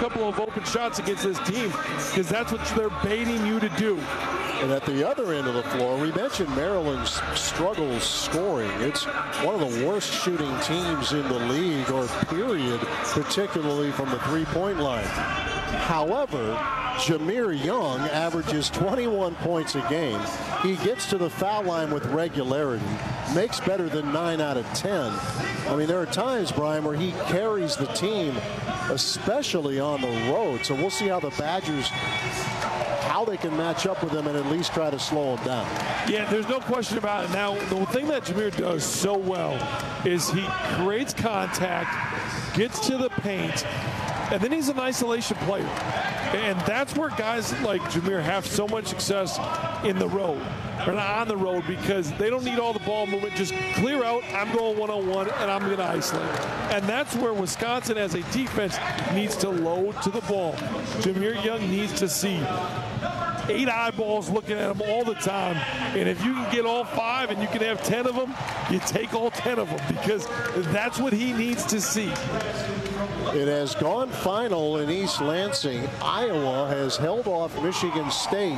couple of open shots against this team because that's what they're baiting you to do. And at the other end of the floor, we mentioned Maryland's struggles scoring. It's one of the worst shooting teams in the league, or period, particularly from the three-point line. However, Jahmir Young averages 21 points a game. He gets to the foul line with regularity, makes better than 9 out of 10. I mean, there are times, Brian, where he carries the team, especially on the road. So we'll see how the Badgers, how they can match up with them and at least try to slow them down. Yeah, there's no question about it. Now, the thing that Jahmir does so well is he creates contact, gets to the paint, and then he's an isolation player. And that's where guys like Jahmir have so much success in the road, or not on the road, because they don't need all the ball movement. Just clear out, I'm going one-on-one, and I'm going to isolate. And that's where Wisconsin as a defense needs to load to the ball. Jahmir Young needs to see 8 eyeballs looking at him all the time. And if you can get all 5 and you can have 10 of them, you take all 10 of them, because that's what he needs to see. It has gone final in East Lansing. Iowa has held off Michigan State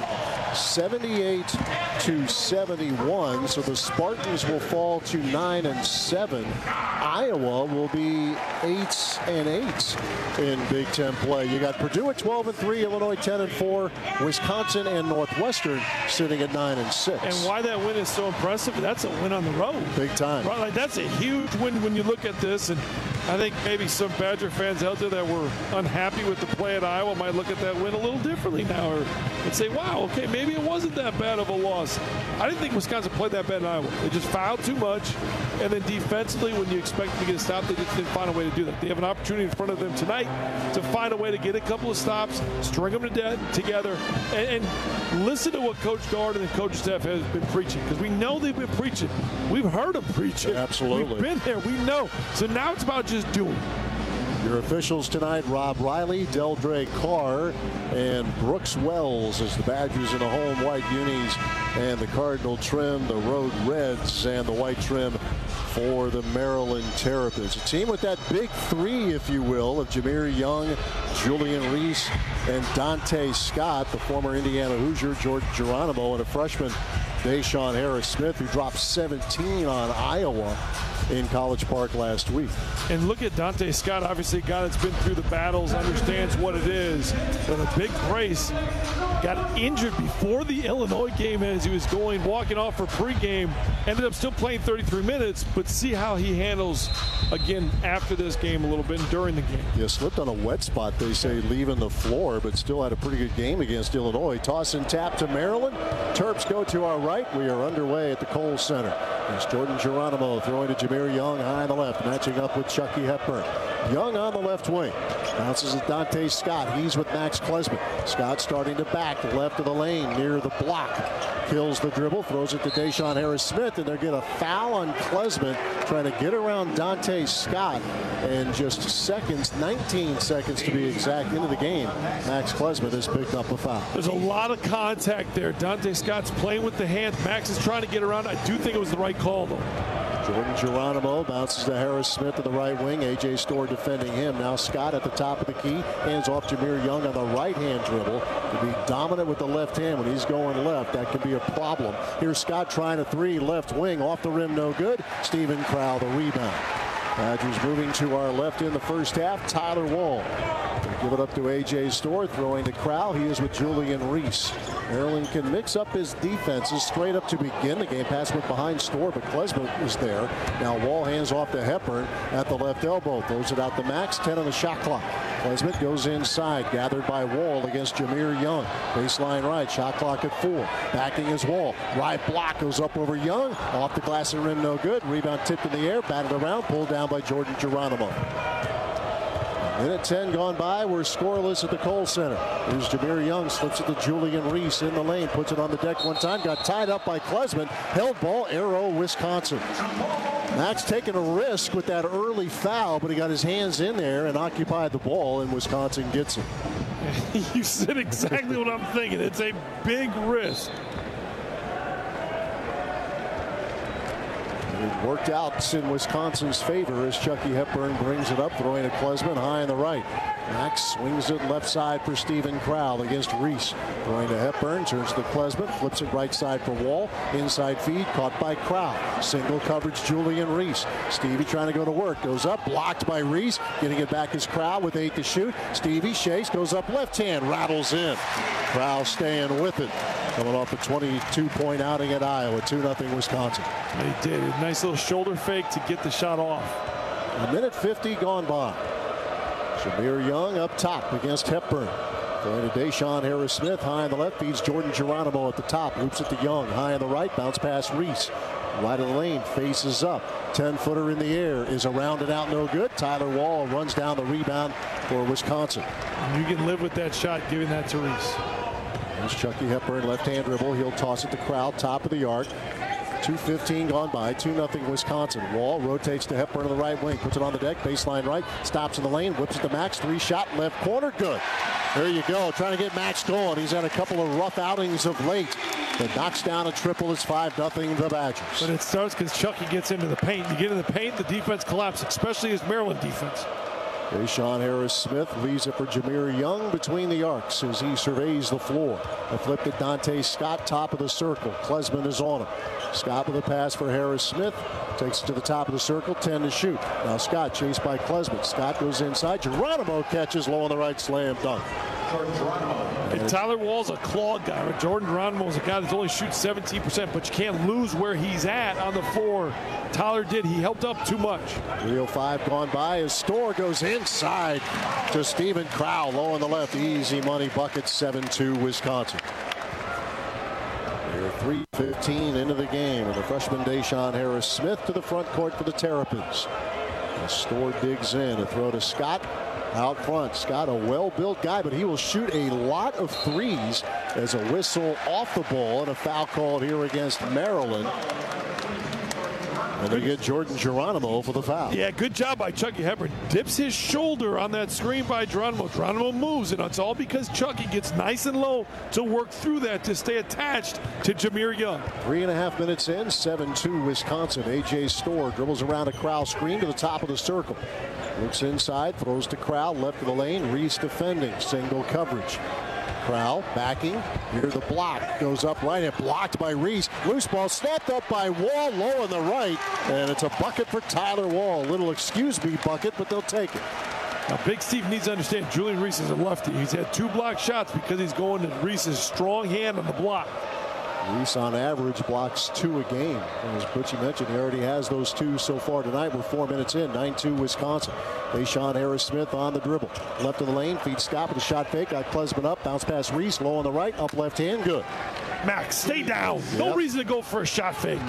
78-71. So the Spartans will fall to 9-7. Iowa will be 8-8 in Big Ten play. You got Purdue at 12-3, Illinois 10-4, Wisconsin and Northwestern sitting at 9-6. And why that win is so impressive? That's a win on the road. Big time. Right, like that's a huge win when you look at this. And I think maybe some Badger fans out there that were unhappy with the play at Iowa might look at that win a little differently now, and say, wow, okay, maybe it wasn't that bad of a loss. I didn't think Wisconsin played that bad in Iowa. They just fouled too much, and then defensively, when you expect them to get a stop, they just didn't find a way to do that. They have an opportunity in front of them tonight to find a way to get a couple of stops, string them together, and listen to what Coach Gard and the coaching staff has been preaching, because we know they've been preaching. We've heard them preach it. Absolutely. We've been there. We know. So now it's about just doing it. Your officials tonight, Rob Riley, Deldre Carr, and Brooks Wells as the Badgers in the home white unis, and the Cardinal trim, the road reds, and the white trim for the Maryland Terrapins. A team with that big three, if you will, of Jahmir Young, Julian Reese, and Dante Scott, the former Indiana Hoosier, Jordan Geronimo, and a freshman, Deshaun Harris-Smith, who dropped 17 on Iowa in College Park last week. And look at Dante Scott, obviously a guy that's been through the battles, understands what it is. But a big brace, got injured before the Illinois game as he was walking off for pregame, ended up still playing 33 minutes, but see how he handles again after this game a little bit and during the game. Yeah, slipped on a wet spot, they say, leaving the floor, but still had a pretty good game against Illinois. Toss and tap to Maryland. Terps go to our right. We are underway at the Kohl Center. It's Jordan Geronimo throwing to Jahmir Young high on the left, matching up with Chucky Hepburn. Young on the left wing. Bounces at Dante Scott. He's with Max Klesmit. Scott starting to back left of the lane near the block. Kills the dribble, throws it to Deshaun Harris-Smith, and they're going to foul on Klesmit, trying to get around Dante Scott. And just seconds, 19 seconds to be exact, into the game, Max Klesmit has picked up a foul. There's a lot of contact there. Dante Scott's playing with the hands. Max is trying to get around. I do think it was the right call, though. Jordan Geronimo bounces to Harris-Smith to the right wing. A.J. Storr defending him. Now Scott at the top of the key. Hands off Jahmir Young on the right-hand dribble. To be dominant with the left hand when he's going left, that can be a problem. Here's Scott trying a three, left wing. Off the rim, no good. Stephen Crowell, the rebound. Badgers moving to our left in the first half. Tyler Wall. Give it up to A.J. Storr, throwing to Crowell. He is with Julian Reese. Maryland can mix up his defenses straight up to begin the game. Pass went behind Storr, but Klesmit was there. Now Wall hands off to Hepburn at the left elbow. Throws it out to Max. 10 on the shot clock. Klesmit goes inside. Gathered by Wall against Jahmir Young. Baseline right. Shot clock at 4. Backing his Wall. Right block goes up over Young. Off the glass and rim, no good. Rebound tipped in the air. Batted around. Pulled down by Jordan Geronimo. Minute 10 gone by. We're scoreless at the Kohl Center. Here's Jahmir Young, slips it to Julian Reese in the lane, puts it on the deck one time, got tied up by Klesmit. Held ball, Arrow, Wisconsin. Max taking a risk with that early foul, but he got his hands in there and occupied the ball, and Wisconsin gets it. You said exactly what I'm thinking. It's a big risk. It worked out in Wisconsin's favor as Chucky Hepburn brings it up, throwing to Klesman high on the right. Max swings it left side for Steven Crowell against Reese. Throwing to Hepburn, turns to Klesman, flips it right side for Wall. Inside feed, caught by Crowell. Single coverage, Julian Reese. Stevie trying to go to work, goes up, blocked by Reese. Getting it back is Crowell with 8 to shoot. Stevie shakes, goes up left hand, rattles in. Crowell staying with it. Coming off a 22-point outing at Iowa, 2-0 Wisconsin. They did a nice little shoulder fake to get the shot off. A minute 50 gone by. Jameer Young up top against Hepburn. Going to Deshaun Harris-Smith, high on the left, feeds Jordan Geronimo at the top, loops it to Young, high on the right, bounce pass Reese. Right of the lane, faces up. 10-footer in the air is around and out, no good. Tyler Wall runs down the rebound for Wisconsin. You can live with that shot, giving that to Reese. Here's Chucky Hepburn, left-hand dribble. He'll toss it to Crowell, top of the arc. 2:15 gone by, 2-0 Wisconsin. Wall rotates to Hepburn on the right wing, puts it on the deck, baseline right, stops in the lane, whips it to Max, 3-shot, left corner, good. There you go, trying to get Max going. He's had a couple of rough outings of late. But knocks down a triple. It's 5-0 the Badgers. But it starts because Chucky gets into the paint. You get in the paint, the defense collapses, especially his Maryland defense. Deshaun Harris-Smith leaves it for Jameer Young between the arcs as he surveys the floor. A flip to Dante Scott, top of the circle. Klesman is on him. Scott with a pass for Harris-Smith. Takes it to the top of the circle, 10 to shoot. Now Scott chased by Klesman. Scott goes inside. Geronimo catches low on the right, slam dunk. And Tyler Wall's a claw guy. Jordan Geronimo is a guy that only shoots 17%, but you can't lose where he's at on the floor. Tyler did. He helped up too much. 3:05 gone by as Storr goes inside to Steven Crowell, low on the left. Easy money bucket, 7-2 Wisconsin. They're 3:15 into the game, and the freshman Deshaun Harris-Smith to the front court for the Terrapins. And Storr digs in, a throw to Scott. Out front, Scott, a well-built guy, but he will shoot a lot of threes as a whistle off the ball and a foul called here against Maryland. And they get Jordan Geronimo for the foul. Yeah, good job by Chucky Hepburn. Dips his shoulder on that screen by Geronimo. Geronimo moves, and it's all because Chucky gets nice and low to work through that to stay attached to Jameer Young. 3.5 minutes in, 7-2 Wisconsin. A.J. Storr dribbles around a Crowell screen to the top of the circle. Looks inside, throws to Crowell, left of the lane. Reese defending, single coverage. Crowell backing, here's the block, goes up right and blocked by Reese. Loose ball snapped up by Wall, low on the right, and it's a bucket for Tyler Wall. Little excuse me bucket, but they'll take it. Now, Big Steve needs to understand Julian Reese is a lefty. He's had 2 block shots because he's going to Reese's strong hand on the block. Reese on average blocks 2 a game. And as Butchie mentioned, he already has those 2 so far tonight. We're 4 minutes in, 9-2 Wisconsin. Deshaun Harris-Smith on the dribble. Left of the lane, feeds Scott with a shot fake. Got Klesman up, bounce pass Reese, low on the right, up left hand, good. Max, stay down. Yep. No reason to go for a shot fake.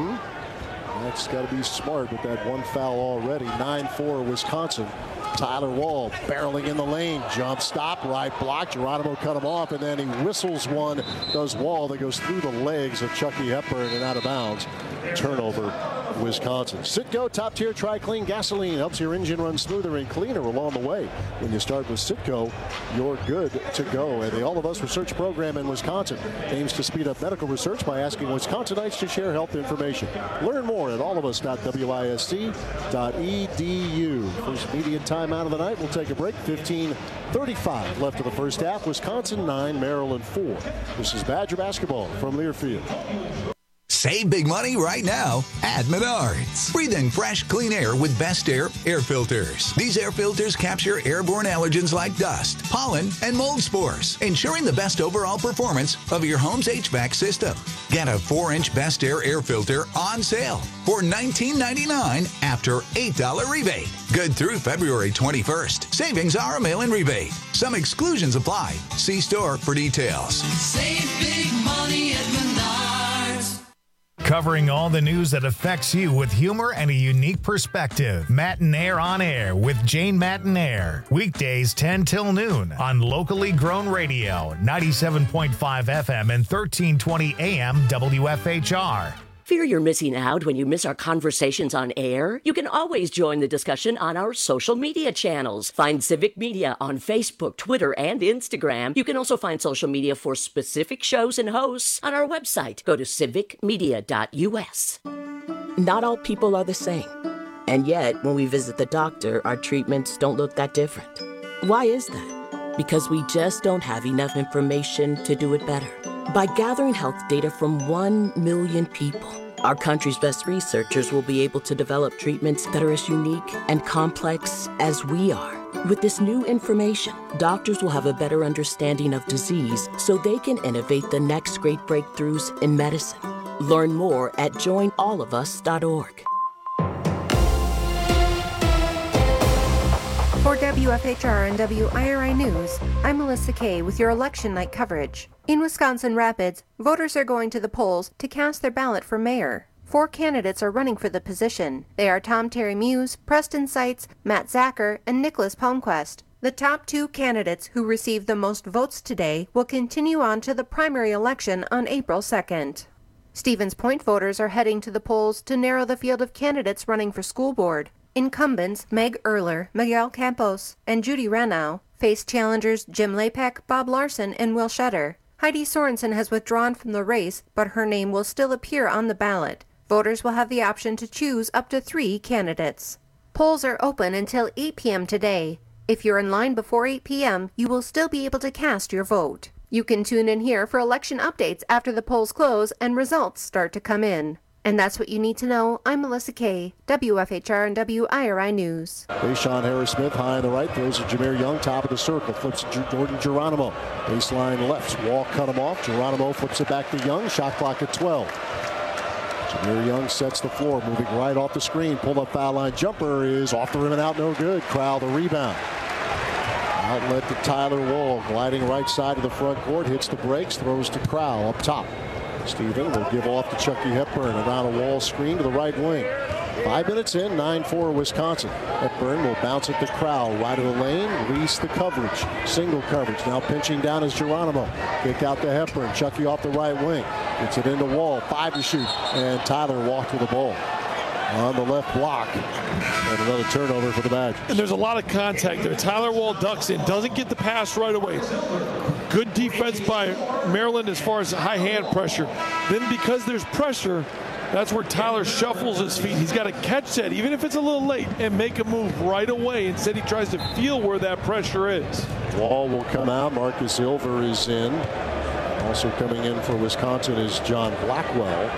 Max got to be smart with that 1 foul already. 9-4 Wisconsin. Tyler Wall barreling in the lane. Jump stop, right block. Geronimo cut him off, and then he whistles one. Does Wall that goes through the legs of Chucky Hepburn and out of bounds. Turnover, Wisconsin. Citgo Top Tier Tri-Clean Gasoline helps your engine run smoother and cleaner along the way. When you start with Citgo, you're good to go. And the All of Us research program in Wisconsin aims to speed up medical research by asking Wisconsinites to share health information. Learn more at allofus.wisc.edu. First media timeout of the night. We'll take a break. 15:35 left of the first half. Wisconsin 9, Maryland 4. This is Badger basketball from Learfield. Save big money right now at Menards. Breathe in fresh, clean air with Best Air air filters. These air filters capture airborne allergens like dust, pollen, and mold spores, ensuring the best overall performance of your home's HVAC system. Get a 4-inch Best Air filter on sale for $19.99 after $8 rebate. Good through February 21st. Savings are a mail-in rebate. Some exclusions apply. See store for details. Save big money at Menards. Covering all the news that affects you with humor and a unique perspective. Matinaire on Air with Jane Matinaire. Weekdays 10 till noon on locally grown radio, 97.5 FM and 1320 AM WFHR. Fear you're missing out when you miss our conversations on air? You can always join the discussion on our social media channels. Find Civic Media on Facebook, Twitter, and Instagram. You can also find social media for specific shows and hosts on our website. Go to civicmedia.us. Not all people are the same. And yet, when we visit the doctor, our treatments don't look that different. Why is that? Because we just don't have enough information to do it better. By gathering health data from 1 million people, our country's best researchers will be able to develop treatments that are as unique and complex as we are. With this new information, doctors will have a better understanding of disease so they can innovate the next great breakthroughs in medicine. Learn more at joinallofus.org. For WFHR and WIRI News, I'm Melissa Kay with your election night coverage. In Wisconsin Rapids, voters are going to the polls to cast their ballot for mayor. 4 candidates are running for the position. They are Tom Terry Muse, Preston Seitz, Matt Zacher, and Nicholas Palmquist. The top 2 candidates who received the most votes today will continue on to the primary election on April 2nd. Stevens Point voters are heading to the polls to narrow the field of candidates running for school board. Incumbents Meg Erler, Miguel Campos, and Judy Ranow face challengers Jim Lapek, Bob Larson, and Will Shutter. Heidi Sorensen has withdrawn from the race, but her name will still appear on the ballot. Voters will have the option to choose up to 3 candidates. Polls are open until 8 p.m. today. If you're in line before 8 p.m., you will still be able to cast your vote. You can tune in here for election updates after the polls close and results start to come in. And that's what you need to know. I'm Melissa Kay, WFHR and WIRI News. Deshaun Harris-Smith high on the right, throws to Jameer Young, top of the circle, flips to Jordan Geronimo. Baseline left, Wall cut him off. Geronimo flips it back to Young, shot clock at 12. Jameer Young sets the floor, moving right off the screen. Pulled up foul line jumper is off the rim and out, no good. Crowell the rebound. Outlet to Tyler Wall, gliding right side of the front court, hits the brakes, throws to Crowell up top. Steven will give off to Chucky Hepburn around a Wall screen to the right wing. 5 minutes in, 9-4 Wisconsin. Hepburn will bounce it to Crowell, right of the lane, release the coverage. Single coverage, now pinching down is Geronimo. Kick out to Hepburn, Chucky off the right wing. Gets it into Wall, 5 to shoot, and Tyler walked with the ball. On the left block, and another turnover for the Badgers. And there's a lot of contact there. Tyler Wall ducks in, doesn't get the pass right away. Good defense by Maryland as far as high hand pressure. Then because there's pressure, that's where Tyler shuffles his feet. He's got to catch that, even if it's a little late, and make a move right away. Instead, he tries to feel where that pressure is. Wall will come out. Marcus Ilver is in. Also coming in for Wisconsin is John Blackwell.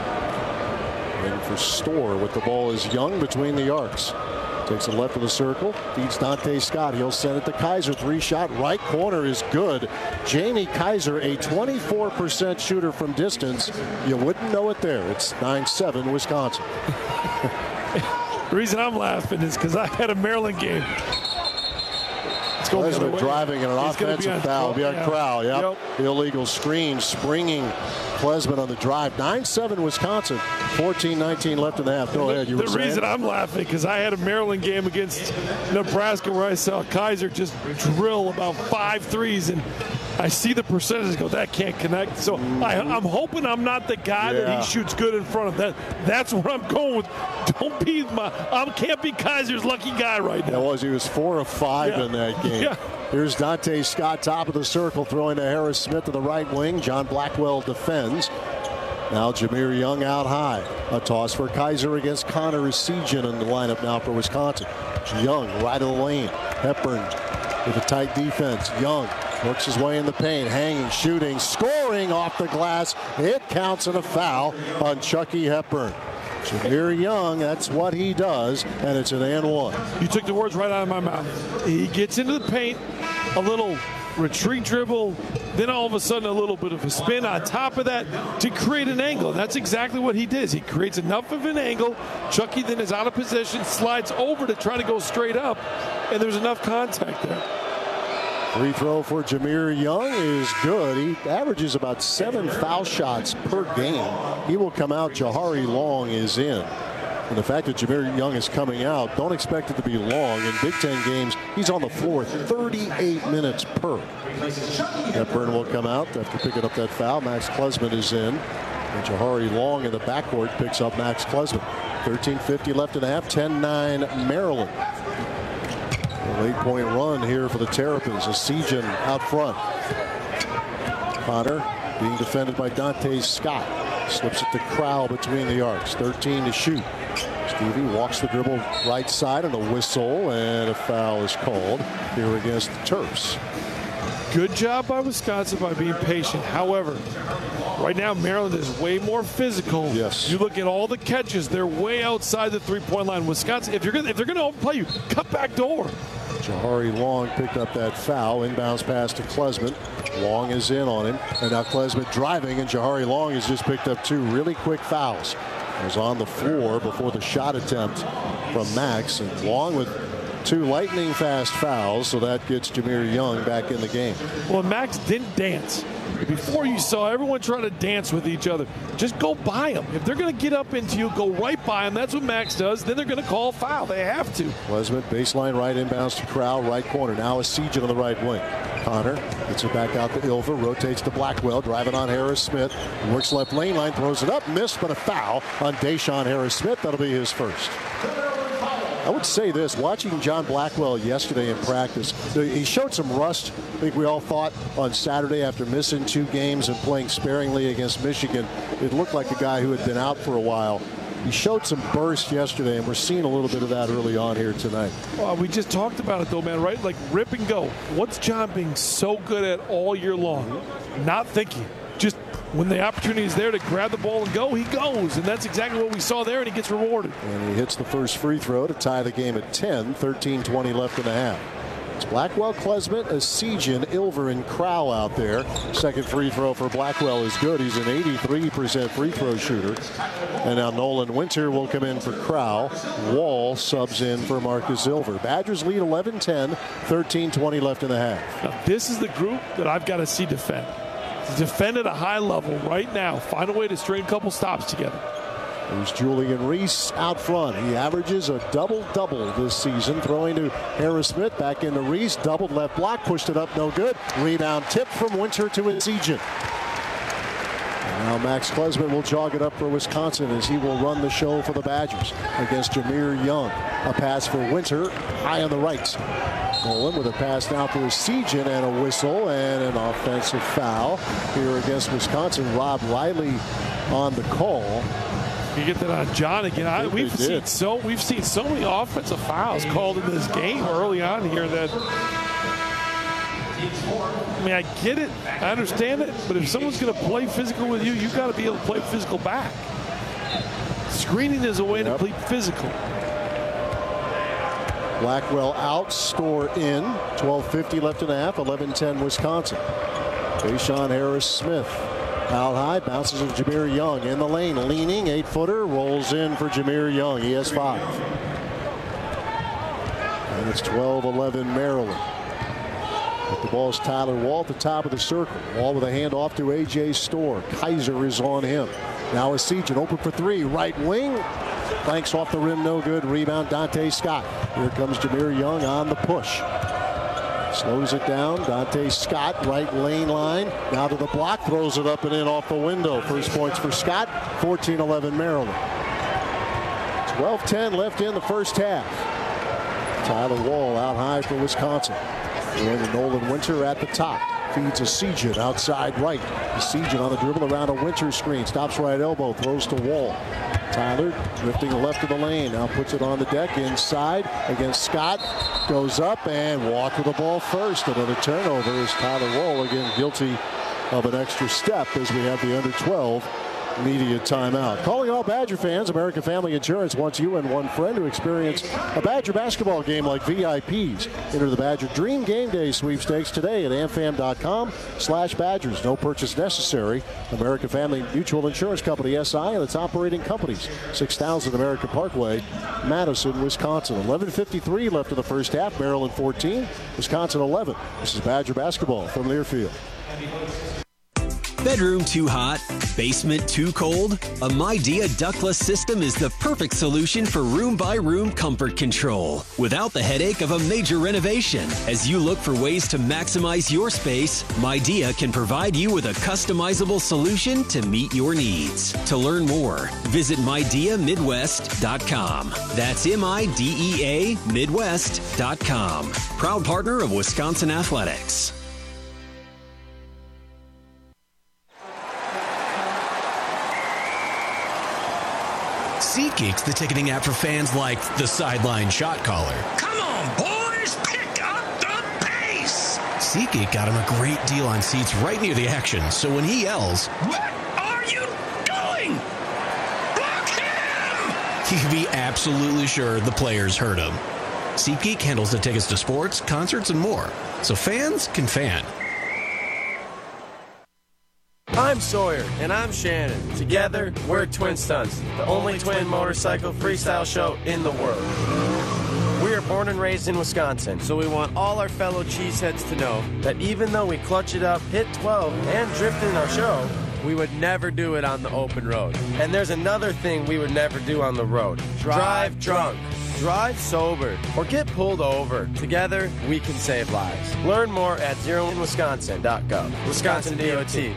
In for Storr with the ball is Young between the arcs. Takes it left of the circle, feeds Dante Scott. He'll send it to Kaiser. 3-shot right corner is good. Jamie Kaiser, a 24% shooter from distance. You wouldn't know it there. It's 9-7 Wisconsin. The reason I'm laughing is because I had a Maryland game. Klesmit driving in an offensive foul. Be on Crowell. Yep. Illegal screen, springing Klesmit on the drive. 9-7 Wisconsin. 14-19 left in the half. Go ahead. The reason I'm laughing because I had a Maryland game against Nebraska where I saw Kaiser just drill about 5 threes, and I see the percentages go, that can't connect. So I'm hoping I'm not the guy that he shoots good in front of. That's what I'm going with. Don't be I can't be Kaiser's lucky guy right now. He was 4 of 5 in that game. Yeah. Here's Dante Scott, top of the circle, throwing to Harris-Smith to the right wing. John Blackwell defends. Now Jameer Young out high. A toss for Kaiser against Connor Essegian in the lineup now for Wisconsin. Young right of the lane. Hepburn with a tight defense. Young works his way in the paint, hanging, shooting, scoring off the glass. It counts in a foul on Chucky Hepburn. Jameer Young, that's what he does, and it's an and one. You took the words right out of my mouth. He gets into the paint, a little retreat dribble, then all of a sudden a little bit of a spin on top of that to create an angle. And that's exactly what he does. He creates enough of an angle. Chucky then is out of position, slides over to try to go straight up, and there's enough contact there. Free throw for Jameer Young is good. He averages about 7 foul shots per game. He will come out. Jahari Long is in. And the fact that Jameer Young is coming out, don't expect it to be long. In Big Ten games, he's on the floor 38 minutes per. Hepburn will come out after picking up that foul. Max Klesmit is in. And Jahari Long in the backcourt picks up Max Klesmit. 13:50 left in the half. 10-9 Maryland. An 8-point run here for the Terrapins. Essegian out front. Connor being defended by Dante Scott. Slips it to Crowell between the arcs. 13 to shoot. Stevie walks the dribble right side and a whistle, and a foul is called here against the Terps. Good job by Wisconsin by being patient. However, right now Maryland is way more physical. Yes. You look at all the catches; they're way outside the three-point line. Wisconsin, if they're going to overplay you, cut back door. Jahari Long picked up that foul. Inbounds pass to Klesmit. Long is in on him, and now Klesmit driving, and Jahari Long has just picked up 2 really quick fouls. He was on the floor before the shot attempt from Max, and Long with 2 lightning fast fouls, so that gets Jahmir Young back in the game. Well, Max didn't dance. Before you saw everyone trying to dance with each other. Just go by them. If they're going to get up into you, go right by them. That's what Max does. Then they're going to call a foul. They have to. Klesmit, baseline right, inbounds to Crowell, right corner. Now a Sejan on the right wing. Connor gets it back out to Ilver, rotates to Blackwell, driving on Harris Smith. Works left lane line, throws it up, missed, but a foul on Deshaun Harris Smith. That'll be his first. I would say this, watching John Blackwell yesterday in practice, he showed some rust. I think we all thought on Saturday after missing 2 games and playing sparingly against Michigan, it looked like a guy who had been out for a while. He showed some burst yesterday, and we're seeing a little bit of that early on here tonight. Well, we just talked about it, though, man, right? Like rip and go. What's John being so good at all year long? Not thinking. Just when the opportunity is there to grab the ball and go, he goes. And that's exactly what we saw there, and he gets rewarded. And he hits the first free throw to tie the game at 10, 13-20 left in the half. It's Blackwell, Klesmit, Sejan, Ilver, and Crowell out there. Second free throw for Blackwell is good. He's an 83% free throw shooter. And now Nolan Winter will come in for Crowell. Wall subs in for Marcus Ilver. Badgers lead 11-10, 13-20 left in the half. Now, this is the group that I've got to see defend. Defend at a high level right now. Find a way to string a couple stops together. There's Julian Reese out front. He averages a double-double this season, throwing to Harris Smith. Back into Reese. Doubled left block. Pushed it up. No good. Rebound tip from Winter to Sejan. Now Max Klesmit will jog it up for Wisconsin as he will run the show for the Badgers against Jahmir Young. A pass for Winter, high on the right. Nolan with a pass now to Sejan and a whistle and an offensive foul here against Wisconsin. Rob Riley on the call. You get that on John again. We've seen so many offensive fouls called in this game early on here that. I mean, I get it. I understand it. But if someone's going to play physical with you, you've got to be able to play physical back. Screening is a way to play physical. Blackwell out, Store in. 12:50 left in the half. 11-10 Wisconsin. Deshaun Harris Smith out high, bounces to Jahmir Young in the lane, leaning, 8-footer, rolls in for Jahmir Young. He has 5. And it's 12-11 Maryland. But the ball is Tyler Wall at the top of the circle. Wall with a handoff to A.J. Store. Kaiser is on him. Now is Sejan open for 3. Right wing. Clanks off the rim, no good. Rebound, Dante Scott. Here comes Jahmir Young on the push. Slows it down. Dante Scott, right lane line. Now to the block. Throws it up and in off the window. First points for Scott. 14-11 Maryland. 12-10 left in the first half. Tyler Wall out high for Wisconsin. And Nolan Winter at the top. Feeds a Sejan outside right. Sejan on the dribble around a Winter screen. Stops right elbow. Throws to Wall. Tyler drifting left of the lane. Now puts it on the deck inside against Scott. Goes up and walked with the ball first. Another turnover as Tyler Wall again guilty of an extra step as we have the under 12 media timeout. Calling all Badger fans, American Family Insurance wants you and one friend to experience a Badger basketball game like VIPs. Enter the Badger Dream Game Day sweepstakes today at amfam.com/Badgers. No purchase necessary. American Family Mutual Insurance Company, SI, and its operating companies. 6000 American Parkway, Madison, Wisconsin. 11:53 left in the first half. Maryland 14, Wisconsin 11. This is Badger basketball from Learfield. Bedroom too hot? Basement too cold? A Midea ductless system is the perfect solution for room-by-room comfort control without the headache of a major renovation. As you look for ways to maximize your space, Midea can provide you with a customizable solution to meet your needs. To learn more, visit MideaMidwest.com. That's MIDEA Midwest.com. Proud partner of Wisconsin Athletics. SeatGeek's the ticketing app for fans like the sideline shot caller. Come on, boys, pick up the pace. SeatGeek got him a great deal on seats right near the action, so when he yells, What are you doing? Block him! he can be absolutely sure the players heard him. SeatGeek handles the tickets to sports, concerts, and more, so fans can fan. I'm Sawyer, and I'm Shannon. Together, we're Twin Stunts, the only twin motorcycle freestyle show in the world. We are born and raised in Wisconsin, so we want all our fellow cheeseheads to know that even though we clutch it up, hit 12, and drift in our show, we would never do it on the open road. And there's another thing we would never do on the road. Drive drunk. Drive sober or get pulled over. Together, we can save lives. Learn more at zeroinwisconsin.gov. Wisconsin DOT.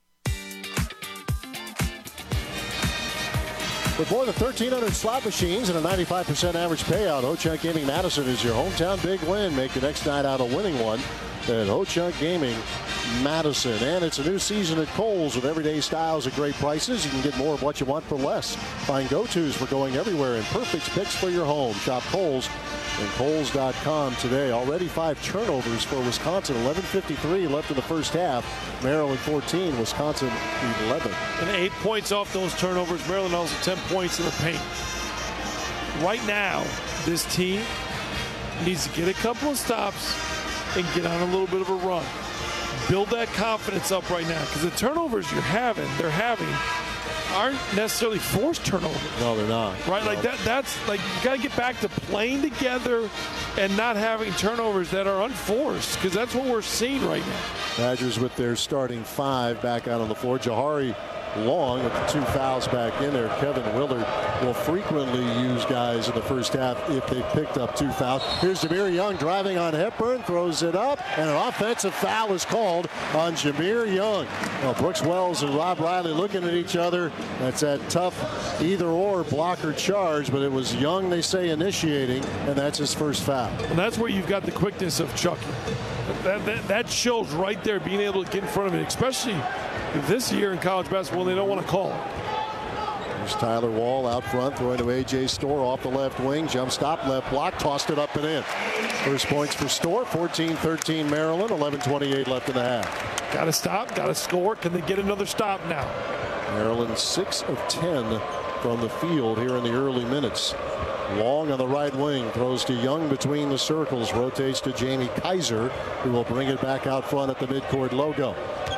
With more than 1,300 slot machines and a 95% average payout, Ho-Chunk Gaming Madison is your hometown big win. Make your next night out a winning one at Ho-Chunk Gaming Madison. And it's a new season at Kohl's with everyday styles at great prices. You can get more of what you want for less. Find go-tos for going everywhere and perfect picks for your home. Shop Kohl's and Kohl's.com today. Already 5 turnovers for Wisconsin. 11:53 left in the first half. Maryland 14, Wisconsin 11. And 8 points off those turnovers. Maryland also 10 points in the paint. Right now, this team needs to get a couple of stops and get on a little bit of a run. Build that confidence up right now, because the turnovers they're having aren't necessarily forced turnovers. No, they're not. Right? No. Like that's like you got to get back to playing together and not having turnovers that are unforced, because that's what we're seeing right now. Badgers with their starting 5 back out on the floor. Jahari Long with the 2 fouls back in there. Kevin Willard will frequently use guys in the first half if they picked up 2 fouls. Here's Jameer Young driving on Hepburn, throws it up, and an offensive foul is called on Jameer Young. Well, Brooks Wells and Rob Riley looking at each other. That's that tough either-or blocker charge, but it was Young, they say, initiating, and that's his first foul. And that's where you've got the quickness of Chucky. That shows right there, being able to get in front of it, especially this year in college basketball, they don't want to call it. There's Tyler Wall out front, throwing to A.J. Storr off the left wing. Jump stop, left block, tossed it up and in. First points for Storr, 14-13 Maryland, 11:28 left in the half. Got to stop, got to score. Can they get another stop now? Maryland 6 of 10 from the field here in the early minutes. Long on the right wing, throws to Young between the circles, rotates to Jamie Kaiser, who will bring it back out front at the midcourt logo.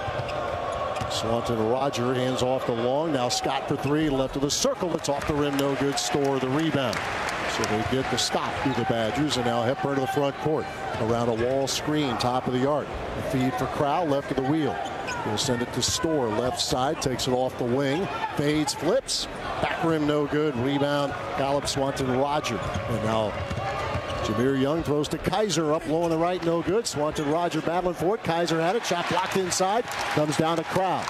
Swanton Roger hands off to Long. Now Scott for 3, left of the circle. It's off the rim, no good. Storr the rebound. So they get the stop to the Badgers, and now Hepburn to the front court. Around a wall screen, top of the arc. A feed for Crowell, left of the wheel. He'll send it to Storr, left side, takes it off the wing. Fades, flips. Back rim, no good. Rebound, Gallup, Swanton Roger. And now Jameer Young throws to Kaiser, up low on the right, no good. Swanton Roger battling for it. Kaiser had it, shot blocked inside, comes down to Crowell.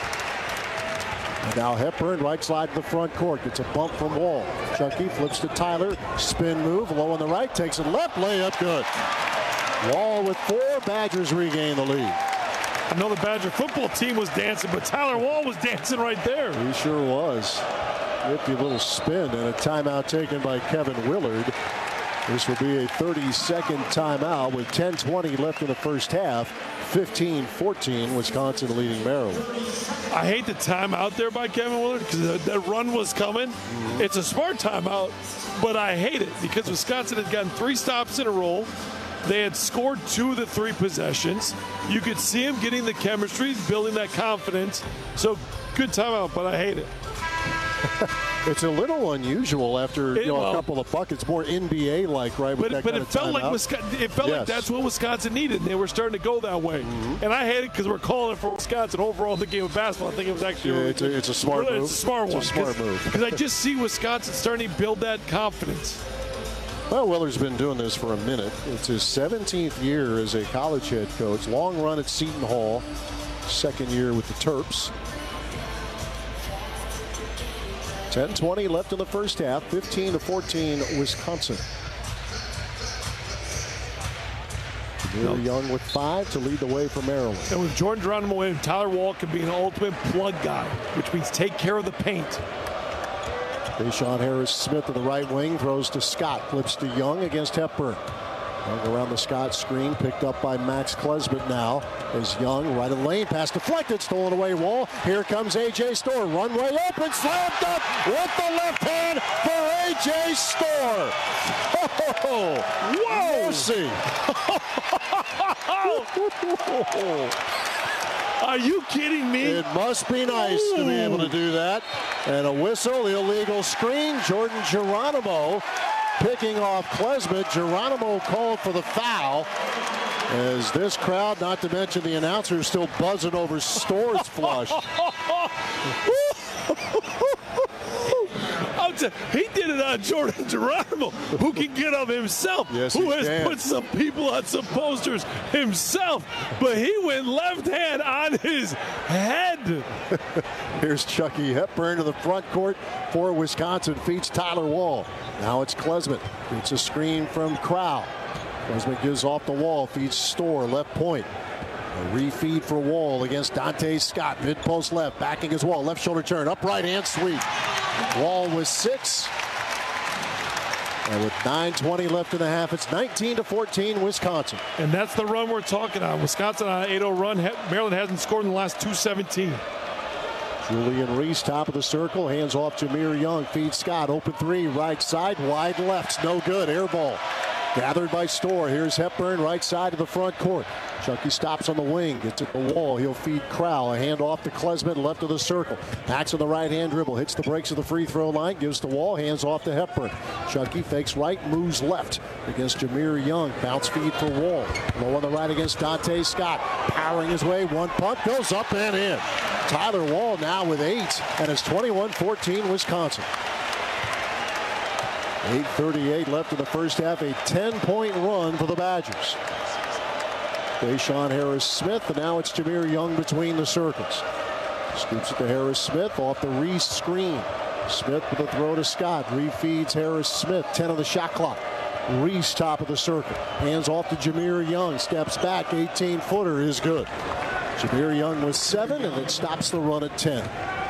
And now Hepburn, right slide to the front court, gets a bump from Wall. Chucky flips to Tyler, spin move, low on the right, takes it left, layup good. Wall with 4, Badgers regain the lead. I know the Badger football team was dancing, but Tyler Wall was dancing right there. He sure was. Nifty little spin, and a timeout taken by Kevin Willard. This will be a 30-second timeout with 10:20 left in the first half. 15-14, Wisconsin leading Maryland. I hate the timeout there by Kevin Willard, because that run was coming. It's a smart timeout, but I hate it because Wisconsin had gotten 3 stops in a row. They had scored 2 of the 3 possessions. You could see him getting the chemistry, building that confidence. So good timeout, but I hate it. It's a little unusual after a couple of buckets, more NBA-like, right? But it felt like like that's what Wisconsin needed. And they were starting to go that way, and I hate it because we're calling it for Wisconsin overall in the game of basketball. I think it was actually it's a smart move. It's a smart one. It's a smart move because I just see Wisconsin starting to build that confidence. Well, Willard's been doing this for a minute. It's his 17th year as a college head coach. Long run at Seton Hall, 2nd year with the Terps. 10:20 left in the first half, 15-14 Wisconsin. Jameer Young with 5 to lead the way for Maryland. And with Jordan Geronimo in, Tyler Wall can be an ultimate plug guy, which means take care of the paint. Deshaun Harris-Smith to the right wing, throws to Scott, flips to Young against Hepburn. Young around the Scott screen, picked up by Max Klesmit now. As Young, right of the lane, pass deflected, stolen away Wall. Here comes A.J. Storr, runway open, slam dunk with the left hand for A.J. Storr. Oh, whoa! Mercy. Are you kidding me? It must be nice to be able to do that. And a whistle, illegal screen. Jordan Geronimo picking off Klesmit. Geronimo called for the foul. As this crowd, not to mention the announcer, is still buzzing over Storr's flush. He did it on Jordan Geronimo, who can get up himself, yes, who has put some people on some posters himself, but he went left hand on his head. Here's Chucky Hepburn to the front court for Wisconsin, feeds Tyler Wall. Now it's Klesmit, it's a screen from Crow. Klesmit gives off the wall, feeds Storr, left point. A refeed for Wall against Dante Scott, mid post left, backing his Wall, left shoulder turn, up right hand sweep. Wall with 6. And with 9:20 left in the half, it's 19-14 Wisconsin. And that's the run we're talking on. Wisconsin on an 8-0 run. Maryland hasn't scored in the last 2:17. Julian Reese, top of the circle, hands off Jameer Young, feeds Scott, open three, right side, wide left, no good, air ball. Gathered by Storr. Here's Hepburn, right side of the front court. Chucky stops on the wing, gets at the wall. He'll feed Crowell. A hand off to Klesmit, left of the circle. Hacks on the right-hand dribble, hits the brakes of the free throw line, gives the Wall, hands off to Hepburn. Chucky fakes right, moves left against Jameer Young. Bounce feed for Wall. Low on the right against Dante Scott. Powering his way, one pump, goes up and in. Tyler Wall now with 8, and it's 21-14 Wisconsin. 8:38 left in the first half, a 10-point run for the Badgers. Deshaun Harris-Smith, and now it's Jameer Young between the circles. Scoops it to Harris-Smith off the Reese screen. Smith with a throw to Scott. Refeeds Harris-Smith, 10 on the shot clock. Reese top of the circle. Hands off to Jameer Young. Steps back, 18-footer is good. Jameer Young with 7, and it stops the run at 10.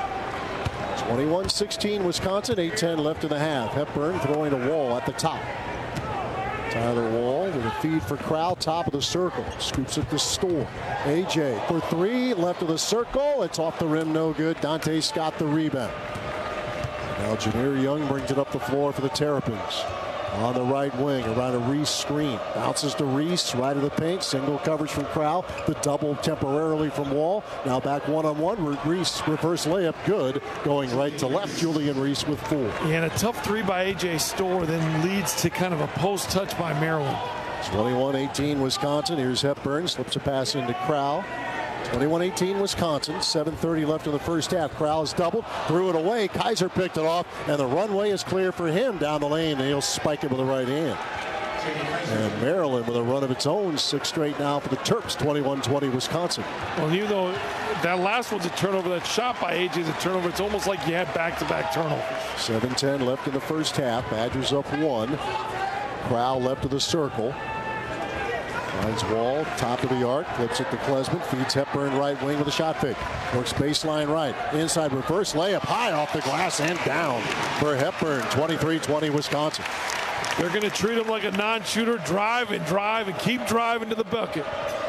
21-16 Wisconsin, 8:10 left in the half. Hepburn throwing a Wall at the top. Tyler Wall with a feed for Crowell, top of the circle. Scoops it to Storr. A.J. for 3, left of the circle. It's off the rim, no good. Dante Scott the rebound. Now Jameer Young brings it up the floor for the Terrapins. On the right wing, around a Reese screen. Bounces to Reese, right of the paint. Single coverage from Crowell. The double temporarily from Wall. Now back one-on-one. Reese, reverse layup, good. Going right to left, Julian Reese with 4. Yeah, and a tough 3 by A.J. Storr then leads to kind of a post touch by Maryland. 21-18 Wisconsin. Here's Hepburn, slips a pass into Crowell. 21-18 Wisconsin, 7:30 left in the first half. Crowell's doubled, threw it away. Kaiser picked it off, and the runway is clear for him down the lane, and he'll spike it with the right hand. And Maryland with a run of its own, 6 straight now for the Terps, 21-20 Wisconsin. Well, you know, that last one's a turnover. That shot by A.J. is a turnover. It's almost like you had back-to-back turnovers. 7:10 left in the first half. Badgers up 1. Crowell left of the circle. Finds Wall, top of the arc, flips it to Klesmit, feeds Hepburn right wing with a shot fake. Works baseline right, inside reverse layup, high off the glass and down for Hepburn, 23-20 Wisconsin. They're going to treat him like a non-shooter, drive and keep driving to the bucket.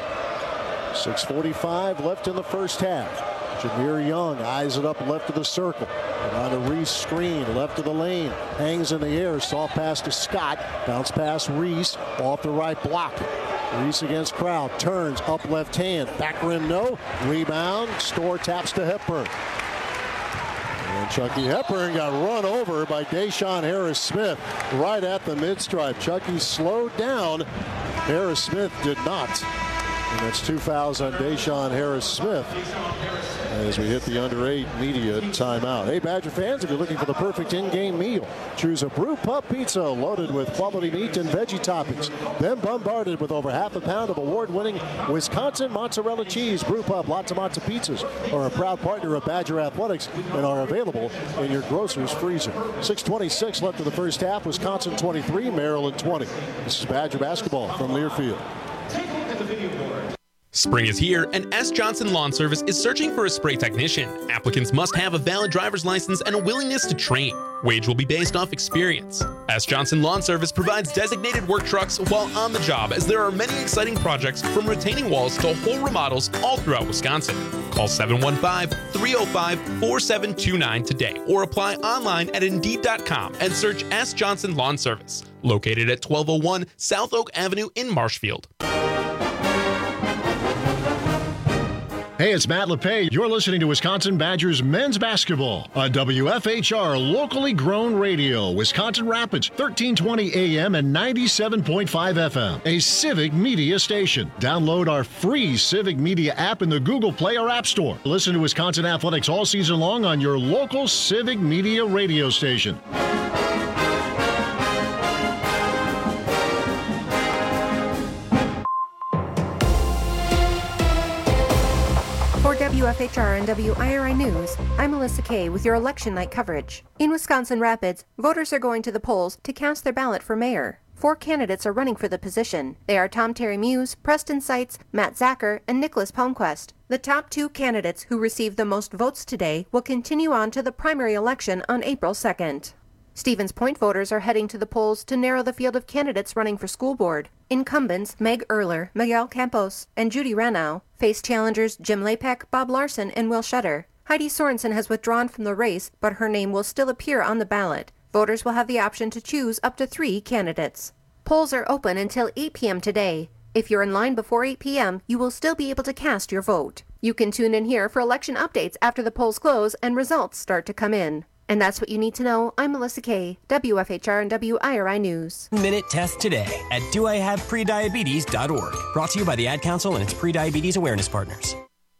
6:45 left in the first half. Jameer Young eyes it up left of the circle. Around a Reese screen, left of the lane. Hangs in the air, soft pass to Scott. Bounce pass Reese, off the right block. Reese against Crowell, turns, up left hand. Back rim, no. Rebound, Storr taps to Hepburn. And Chucky Hepburn got run over by Deshaun Harris-Smith right at the mid-stripe. Chucky slowed down. Harris-Smith did not. And that's 2 fouls on Deshaun Harris-Smith as we hit the under 8 media timeout. Hey, Badger fans, if you're looking for the perfect in-game meal, choose a Brew Pub Pizza loaded with quality meat and veggie toppings, then bombarded with over half a pound of award-winning Wisconsin mozzarella cheese. Brew Pub Lots of Matzo Pizzas are a proud partner of Badger Athletics and are available in your grocer's freezer. 6:26 left in the first half. Wisconsin 23, Maryland 20. This is Badger basketball from Learfield. Spring is here, and S. Johnson Lawn Service is searching for a spray technician. Applicants must have a valid driver's license and a willingness to train. Wage will be based off experience. S. Johnson Lawn Service provides designated work trucks while on the job, as there are many exciting projects from retaining walls to whole remodels all throughout Wisconsin. Call 715-305-4729 today or apply online at Indeed.com and search S. Johnson Lawn Service, located at 1201 South Oak Avenue in Marshfield. Hey, it's Matt LePay. You're listening to Wisconsin Badgers men's basketball on WFHR locally grown radio, Wisconsin Rapids, 1320 AM and 97.5 FM, a Civic Media station. Download our free Civic Media app in the Google Play or App Store. Listen to Wisconsin Athletics all season long on your local Civic Media radio station. For WFHR and WIRI News, I'm Melissa Kay with your election night coverage. In Wisconsin Rapids, voters are going to the polls to cast their ballot for mayor. 4 candidates are running for the position. They are Tom Terry Muse, Preston Seitz, Matt Zacher, and Nicholas Palmquist. The top 2 candidates who received the most votes today will continue on to the primary election on April 2nd. Stevens Point voters are heading to the polls to narrow the field of candidates running for school board. Incumbents Meg Erler, Miguel Campos, and Judy Ranau face challengers Jim Lapek, Bob Larson, and Will Shutter. Heidi Sorensen has withdrawn from the race, but her name will still appear on the ballot. Voters will have the option to choose up to 3 candidates. Polls are open until 8 p.m. today. If you're in line before 8 p.m., you will still be able to cast your vote. You can tune in here for election updates after the polls close and results start to come in. And that's what you need to know. I'm Melissa Kay, WFHR and WIRI News. Minute test today at doihaveprediabetes.org. Brought to you by the Ad Council and its pre-diabetes awareness partners.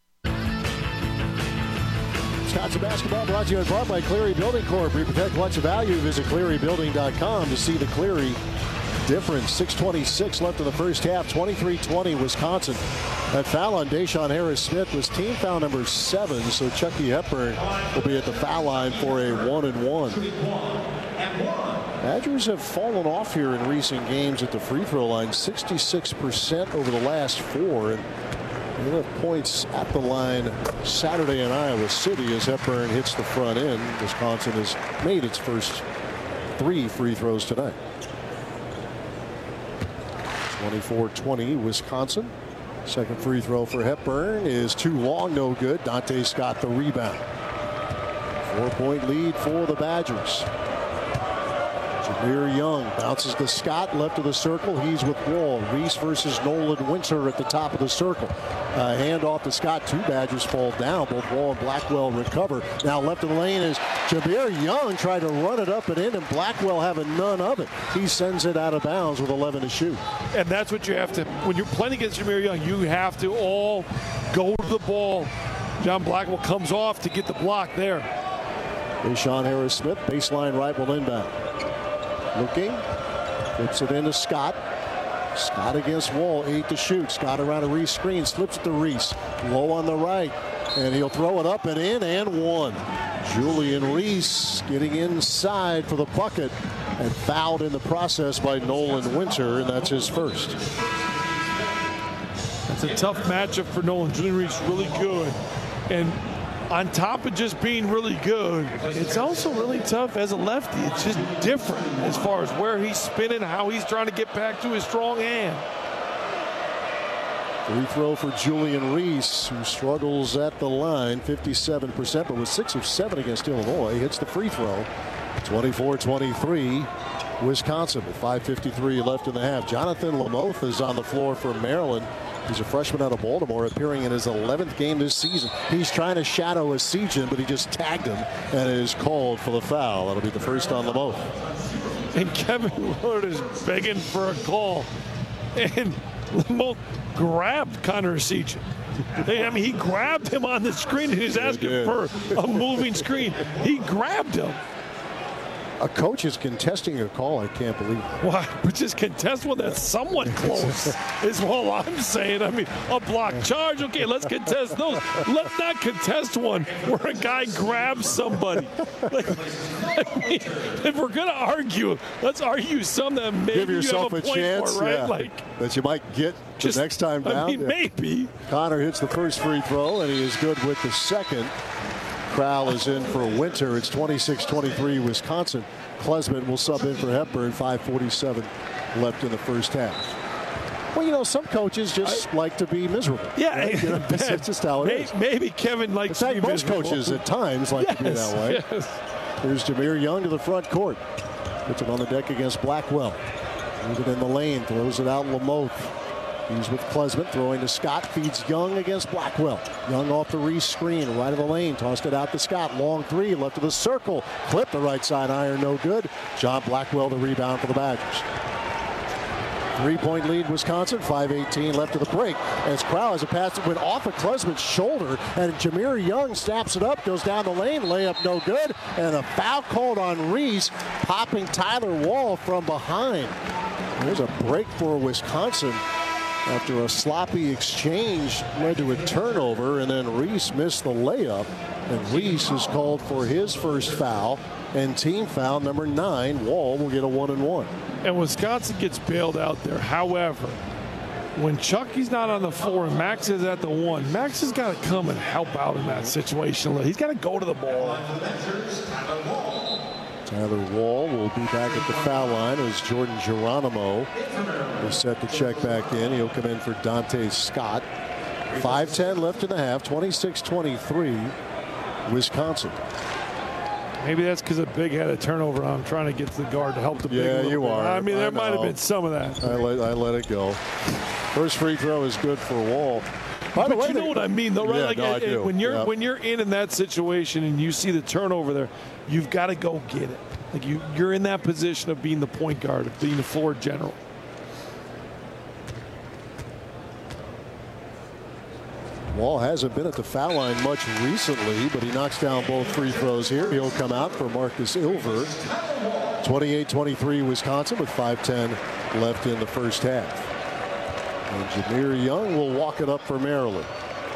Wisconsin basketball brought to you in part by Cleary Building Corp. Protect what's of value. Visit clearybuilding.com to see the Cleary difference. 6:26 left in the first half. 23-20 Wisconsin. That foul on Deshaun Harris-Smith was team foul number 7, so Chucky Hepburn will be at the foul line for a 1-and-1. Badgers have fallen off here in recent games at the free throw line, 66% over the last 4. And they left points at the line Saturday in Iowa City as Hepburn hits the front end. Wisconsin has made its first 3 free throws tonight. 24-20 Wisconsin. Second free throw for Hepburn is too long, no good. Dante Scott the rebound. 4-point lead for the Badgers. Jameer Young bounces to Scott, left of the circle. He's with Wall. Reese versus Nolan Winter at the top of the circle. Hand off to Scott. 2 Badgers fall down. Both Wall and Blackwell recover. Now left of the lane is Jameer Young, tried to run it up and in, and Blackwell having none of it. He sends it out of bounds with 11 to shoot. And that's what you have to, when you're playing against Jameer Young, you have to all go to the ball. John Blackwell comes off to get the block there. Deshaun Harris-Smith, baseline right, will inbound. Looking, flips it into Scott. Scott against Wall, 8 to shoot. Scott around a Reese screen, slips it to Reese. Low on the right, and he'll throw it up and in and 1. Julian Reese getting inside for the bucket and fouled in the process by Nolan Winter, and that's his first. It's a tough matchup for Nolan. Julian Reese really good. And on top of just being really good, it's also really tough as a lefty. It's just different as far as where he's spinning, how he's trying to get back to his strong hand. Free throw for Julian Reese, who struggles at the line, 57%, but was 6 of 7 against Illinois. Hits the free throw. 24-23, Wisconsin with 5:53 left in the half. Jonathan Lamoth is on the floor for Maryland. He's a freshman out of Baltimore, appearing in his 11th game this season. He's trying to shadow Essegian, but he just tagged him and is called for the foul. That'll be the first on Lamoth. And Kevin Willard is begging for a call. And Lamoth grabbed Connor Essegian. I mean, he grabbed him on the screen and he's asking for a moving screen. He grabbed him. A coach is contesting a call. I can't believe it. Why? But just contest one that's somewhat close is all I'm saying. I mean, a block charge. Okay, let's contest those. Let's not contest one where a guy grabs somebody. Like, I mean, if we're going to argue, let's argue some that maybe give yourself you have a a chance, for, right? yeah, Like, that you might get just, the next time down. I mean, maybe. Connor hits the first free throw, and he is good with the second. Crowell is in for Winter. It's 26-23 Wisconsin. Klesmit will sub in for Hepburn. 5:47 left in the first half. Well, some coaches just like to be miserable. Yeah, right? That's just how it is. Maybe Kevin likes to be most miserable. coaches at times like to be that way. Yes. Here's Jameer Young to the front court. Puts it on the deck against Blackwell. Moves it in the lane. Throws it out Lamoth. He's with Klesmit. Throwing to Scott. Feeds Young against Blackwell. Young off the Reese screen. Right of the lane. Tossed it out to Scott. Long three. Left of the circle. Clip the right side iron. No good. John Blackwell the rebound for the Badgers. 3-point lead, Wisconsin. 5:18 left of the break. As Crowell has a pass that went off of Klesmit's shoulder, and Jameer Young snaps it up, goes down the lane, layup no good, and a foul called on Reese, popping Tyler Wall from behind. There's a break for Wisconsin after a sloppy exchange led to a turnover, and then Reese missed the layup, and Reese is called for his first foul. And team foul number 9. Wall will get a 1-and-1. And Wisconsin gets bailed out there. However, when Chucky's not on the floor and Max is at the 1, Max has got to come and help out in that situation. He's got to go to the ball. Tyler Wall will be back at the foul line as Jordan Geronimo is set to check back in. He'll come in for Dante Scott. 5:10 left in the half. 26-23 Wisconsin. Maybe that's because a big had a turnover. I'm trying to get to the guard to help the big. Yeah, you are. I mean, there might have been some of that. I let it go. First free throw is good for Wall. But you know what I mean, though, right? Yeah, like, I do. When you're in that situation and you see the turnover there, you've got to go get it. Like you're in that position of being the point guard, of being the floor general. Wall hasn't been at the foul line much recently, but he knocks down both free throws here. He'll come out for Marcus Ilver. 28-23 Wisconsin with 5:10 left in the first half. And Jameer Young will walk it up for Maryland.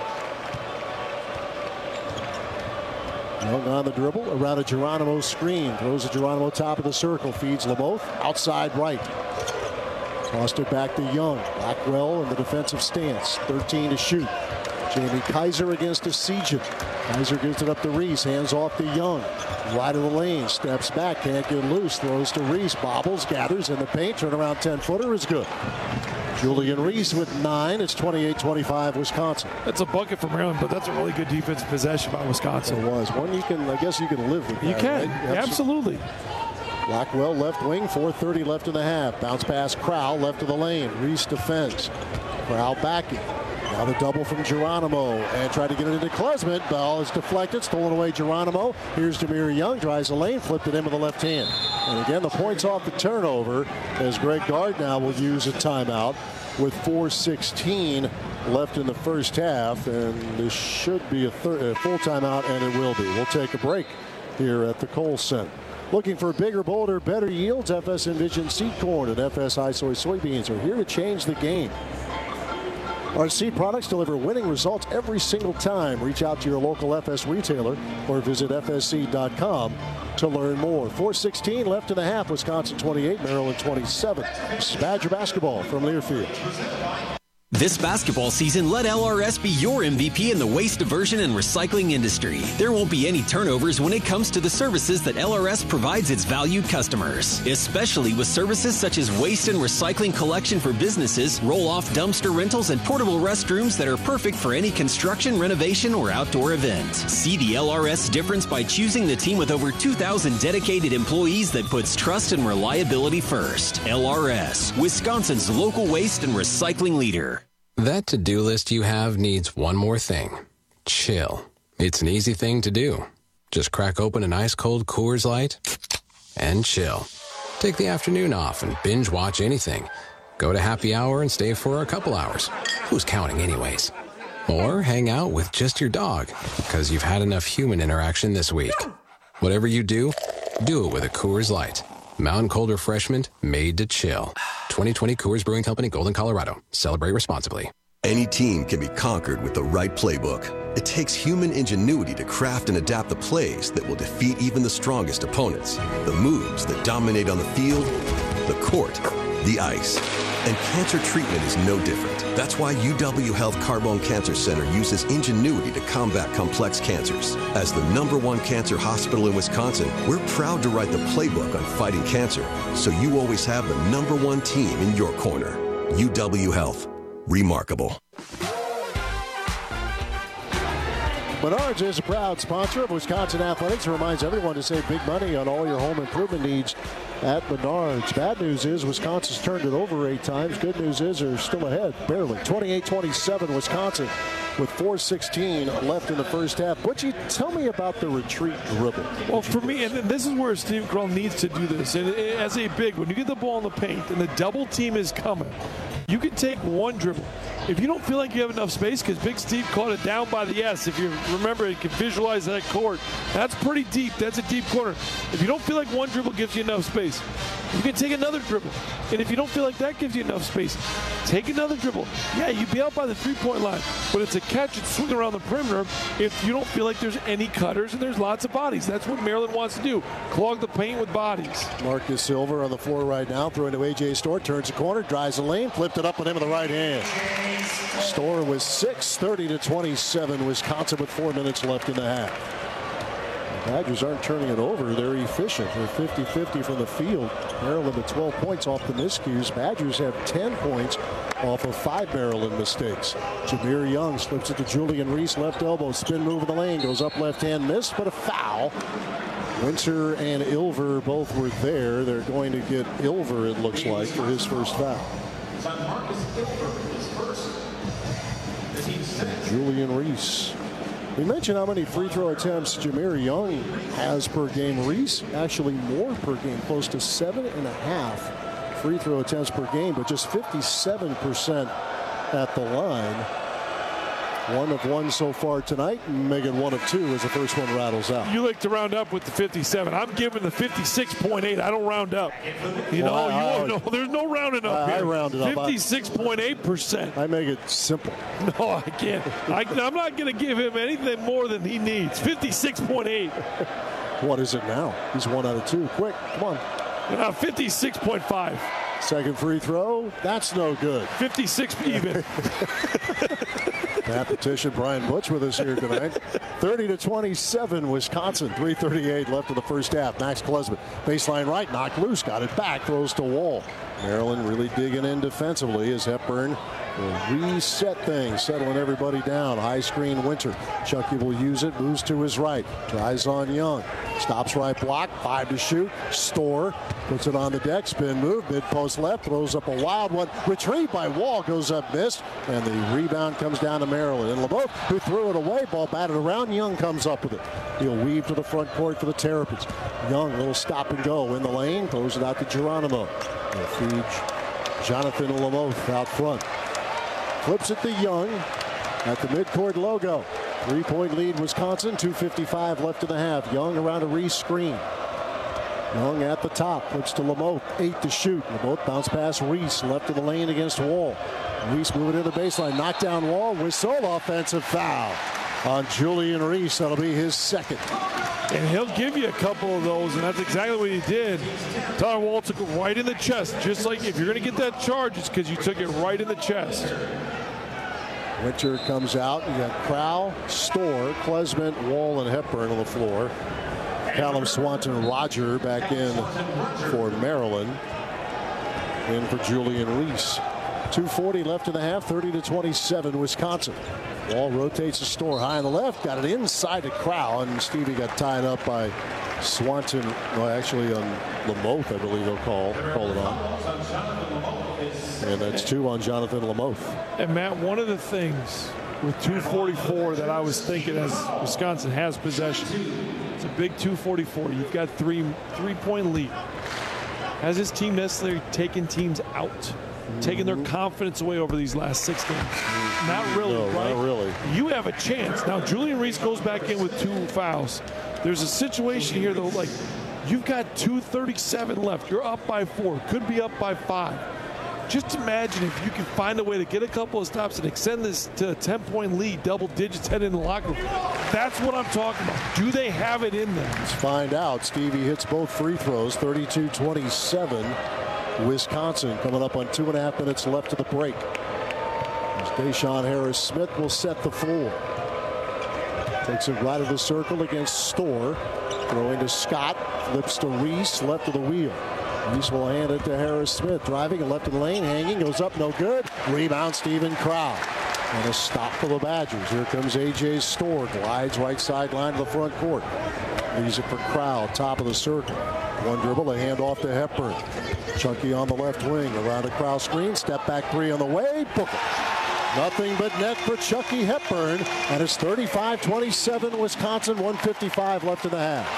Young on the dribble around a Geronimo screen. Throws a Geronimo top of the circle. Feeds Lamoth outside right. Tossed it back to Young. Blackwell in the defensive stance. 13 to shoot. Jamie Kaiser against Essegian. Kaiser gives it up to Reese. Hands off to Young. Right of the lane. Steps back. Can't get loose. Throws to Reese. Bobbles. Gathers in the paint. Turnaround 10-footer is good. Julian Reese with 9. It's 28-25 Wisconsin. That's a bucket for Maryland, but that's a really good defensive possession by Wisconsin. It was. One I guess you can live with that. You can. Right? Absolutely. Blackwell left wing. 4:30 left in the half. Bounce pass Crowell left of the lane. Reese defends. Crowell backing. Now the double from Geronimo and tried to get it into Klesmit. Ball is deflected, stolen away Geronimo. Here's Jameer Young, drives the lane, flipped it in with the left hand. And again, the points off the turnover as Greg Gard now will use a timeout with 4:16 left in the first half. And this should be a full timeout, and it will be. We'll take a break here at the Kohl Center. Looking for bigger, bolder, better yields? FS Envision seed corn and FS High Soy soybeans are here to change the game. Our seed products deliver winning results every single time. Reach out to your local FS retailer or visit fsseed.com to learn more. 4:16 left in the half. Wisconsin 28, Maryland 27. This is Badger basketball from Learfield. This basketball season, let LRS be your MVP in the waste diversion and recycling industry. There won't be any turnovers when it comes to the services that LRS provides its valued customers, especially with services such as waste and recycling collection for businesses, roll-off dumpster rentals, and portable restrooms that are perfect for any construction, renovation, or outdoor event. See the LRS difference by choosing the team with over 2,000 dedicated employees that puts trust and reliability first. LRS, Wisconsin's local waste and recycling leader. That to-do list you have needs one more thing. Chill. It's an easy thing to do. Just crack open an ice-cold Coors Light and chill. Take the afternoon off and binge watch anything. Go to happy hour and stay for a couple hours. Who's counting anyways? Or hang out with just your dog, because you've had enough human interaction this week. Whatever you do it with a Coors Light. Mountain Cold Refreshment made to chill. 2020 Coors Brewing Company, Golden, Colorado. Celebrate responsibly. Any team can be conquered with the right playbook. It takes human ingenuity to craft and adapt the plays that will defeat even the strongest opponents. The moves that dominate on the field, the court, the ice. And cancer treatment is no different. That's why UW Health Carbone Cancer Center uses ingenuity to combat complex cancers. As the #1 cancer hospital in Wisconsin, we're proud to write the playbook on fighting cancer, so you always have the #1 team in your corner. UW Health. Remarkable. Menards is a proud sponsor of Wisconsin Athletics. It reminds everyone to save big money on all your home improvement needs at Menards. Bad news is Wisconsin's turned it over 8 times. Good news is they're still ahead, barely. 28-27 Wisconsin with 4:16 left in the first half. Butchie, tell me about the retreat dribble. Well, for me, and this is where Steve Carell needs to do this. And as a big, when you get the ball in the paint and the double team is coming, you can take one dribble. If you don't feel like you have enough space, because Big Steve caught it down by the S, if you remember, you can visualize that court. That's pretty deep. That's a deep corner. If you don't feel like one dribble gives you enough space, you can take another dribble. And if you don't feel like that gives you enough space, take another dribble. Yeah, you'd be out by the three-point line, but it's a catch and swing around the perimeter if you don't feel like there's any cutters and there's lots of bodies. That's what Maryland wants to do, clog the paint with bodies. Marcus Silver on the floor right now, throwing to A.J. Storr, turns the corner, drives the lane, flipped it up with him with the right hand. Storr with 6, 30-27, Wisconsin with 4 minutes left in the half. The Badgers aren't turning it over. They're efficient. They're 50-50 from the field. Maryland with 12 points off the miscues. Badgers have 10 points off of 5 Maryland mistakes. Jameer Young slips it to Julian Reese, left elbow, spin move in the lane, goes up left hand, missed, but a foul. Winter and Ilver both were there. They're going to get Ilver, it looks like, for his first foul. Julian Reese. We mentioned how many free throw attempts Jameer Young has per game. Reese actually more per game, close to 7.5 free throw attempts per game, but just 57% at the line. 1 of 1 so far tonight. Megan 1 of 2 as the first one rattles out. You like to round up with the 57. I'm giving the 56.8. I don't round up. You know, there's no rounding up here. I rounded up. 56.8%. I make it simple. No, I can't. I'm not going to give him anything more than he needs. 56.8. What is it now? He's 1 out of 2. Quick, come on. 56.5. Second free throw. That's no good. 56 even. Mathematician Brian Butch with us here tonight. 30-27, Wisconsin. 3:38 left in the first half. Max Klesmit, baseline right, knocked loose, got it back, throws to Wall. Maryland really digging in defensively as Hepburn will reset things, settling everybody down. High screen, Winter. Chucky will use it, moves to his right, tries on Young. Stops right block, 5 to shoot. Storr puts it on the deck, spin move, mid post left, throws up a wild one. Retrieved by Wall, goes up, missed, and the rebound comes down to Maryland. And LeBeau, who threw it away, ball batted around. Young comes up with it. He'll weave to the front court for the Terrapins. Young, a little stop and go in the lane, throws it out to Geronimo. He'll feed Jonathan Lamoth out front. Flips it to Young at the midcourt logo. 3-point lead, Wisconsin. 2:55 left in the half. Young around a Reese screen. Young at the top, flips to Lamoth, 8 to shoot. Lamoth bounce pass Reese, left of the lane against Wall. Reese moving to the baseline, knock down Wall, whistle, offensive foul on Julian Reese. That'll be his second. And he'll give you a couple of those, and that's exactly what he did. Tyler Wall took it right in the chest. Just like if you're going to get that charge, it's because you took it right in the chest. Winter comes out. You got Crowell, Storr, Klesmit, Wall, and Hepburn on the floor. Callum Swanton Roger back in for Maryland. In for Julian Reese. 2:40 left in the half, 30-27 Wisconsin. Wall rotates the Storr high on the left, got it inside to Crowell, and Stevie got tied up by Swanton. Well, actually on Lamoth, I believe they'll call it on. And that's 2 on Jonathan Lamoth. And Matt, one of the things with 2:44 that I was thinking as Wisconsin has possession, it's a big 2:44. You've got three-point lead. Has this team necessarily taken teams out? Taking their confidence away over these last 6 games? Not really, no, right? Not really. You have a chance. Now, Julian Reese goes back in with 2 fouls. There's a situation here, though, like you've got 2:37 left. You're up by 4. Could be up by 5. Just imagine if you can find a way to get a couple of stops and extend this to a 10-point lead, double digits, head in the locker room. That's what I'm talking about. Do they have it in them? Let's find out. Stevie hits both free throws, 32-27. Wisconsin, coming up on 2.5 minutes left of the break. As Deshaun Harris-Smith will set the floor. Takes it right of the circle against Storr. Throwing to Scott. Flips to Reese. Left of the wheel. Reese will hand it to Harris-Smith. Driving and left of the lane. Hanging. Goes up. No good. Rebound Stephen Crowell. And a stop for the Badgers. Here comes A.J. Storr. Glides right sideline to the front court. Leaves it for Crowell. Top of the circle. One dribble. A hand off to Hepburn. Chunky on the left wing. Around a Crowell screen. Step back three on the way. Book it. Nothing but net for Chucky Hepburn. And it's 35-27 Wisconsin. 1:55 left in the half.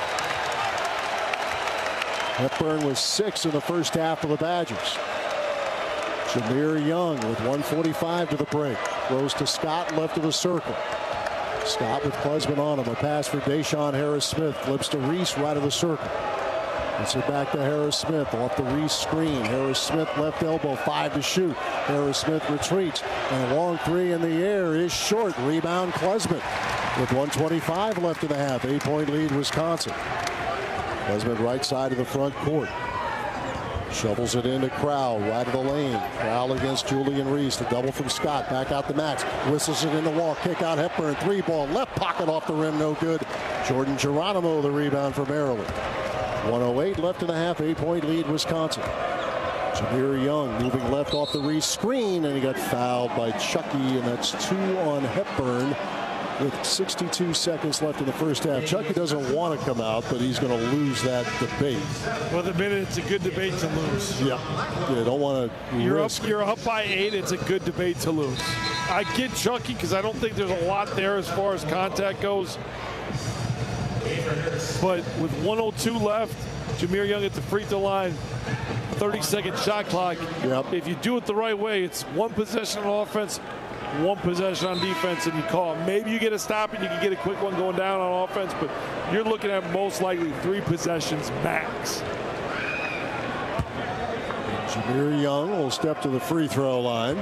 Hepburn was 6 in the first half for the Badgers. Jahmir Young with 1:45 to the break. Throws to Scott left of the circle. Scott with Klesman on him. A pass for Deshaun Harris-Smith. Flips to Reese right of the circle. Gets it back to Harris-Smith off the Reese screen. Harris-Smith left elbow, 5 to shoot. Harris-Smith retreats, and a long three in the air is short. Rebound Klesman with 1:25 left in the half. 8-point lead Wisconsin. Klesman right side of the front court. Shovels it into Crowell, right of the lane. Crowell against Julian Reese. The double from Scott, back out to Max. Whistles it in the wall, kick out Hepburn. 3-ball, left pocket off the rim, no good. Jordan Geronimo the rebound for Maryland. 1:08 left in the half, 8-point lead Wisconsin. Jahmir Young moving left off the Reese screen, and he got fouled by Chucky, and that's 2 on Hepburn with 62 seconds left in the first half. Chucky doesn't want to come out, but he's going to lose that debate. Well, the minute it's a good debate to lose. Yeah, you don't want to risk. You're up by 8. It's a good debate to lose. I get Chucky because I don't think there's a lot there as far as contact goes. But with 1:02 left, Jahmir Young at the free throw line, 30-second shot clock. Yep. If you do it the right way, it's one possession on offense, one possession on defense, and you call it. Maybe you get a stop and you can get a quick one going down on offense, but you're looking at most likely 3 possessions max. Jahmir Young will step to the free throw line.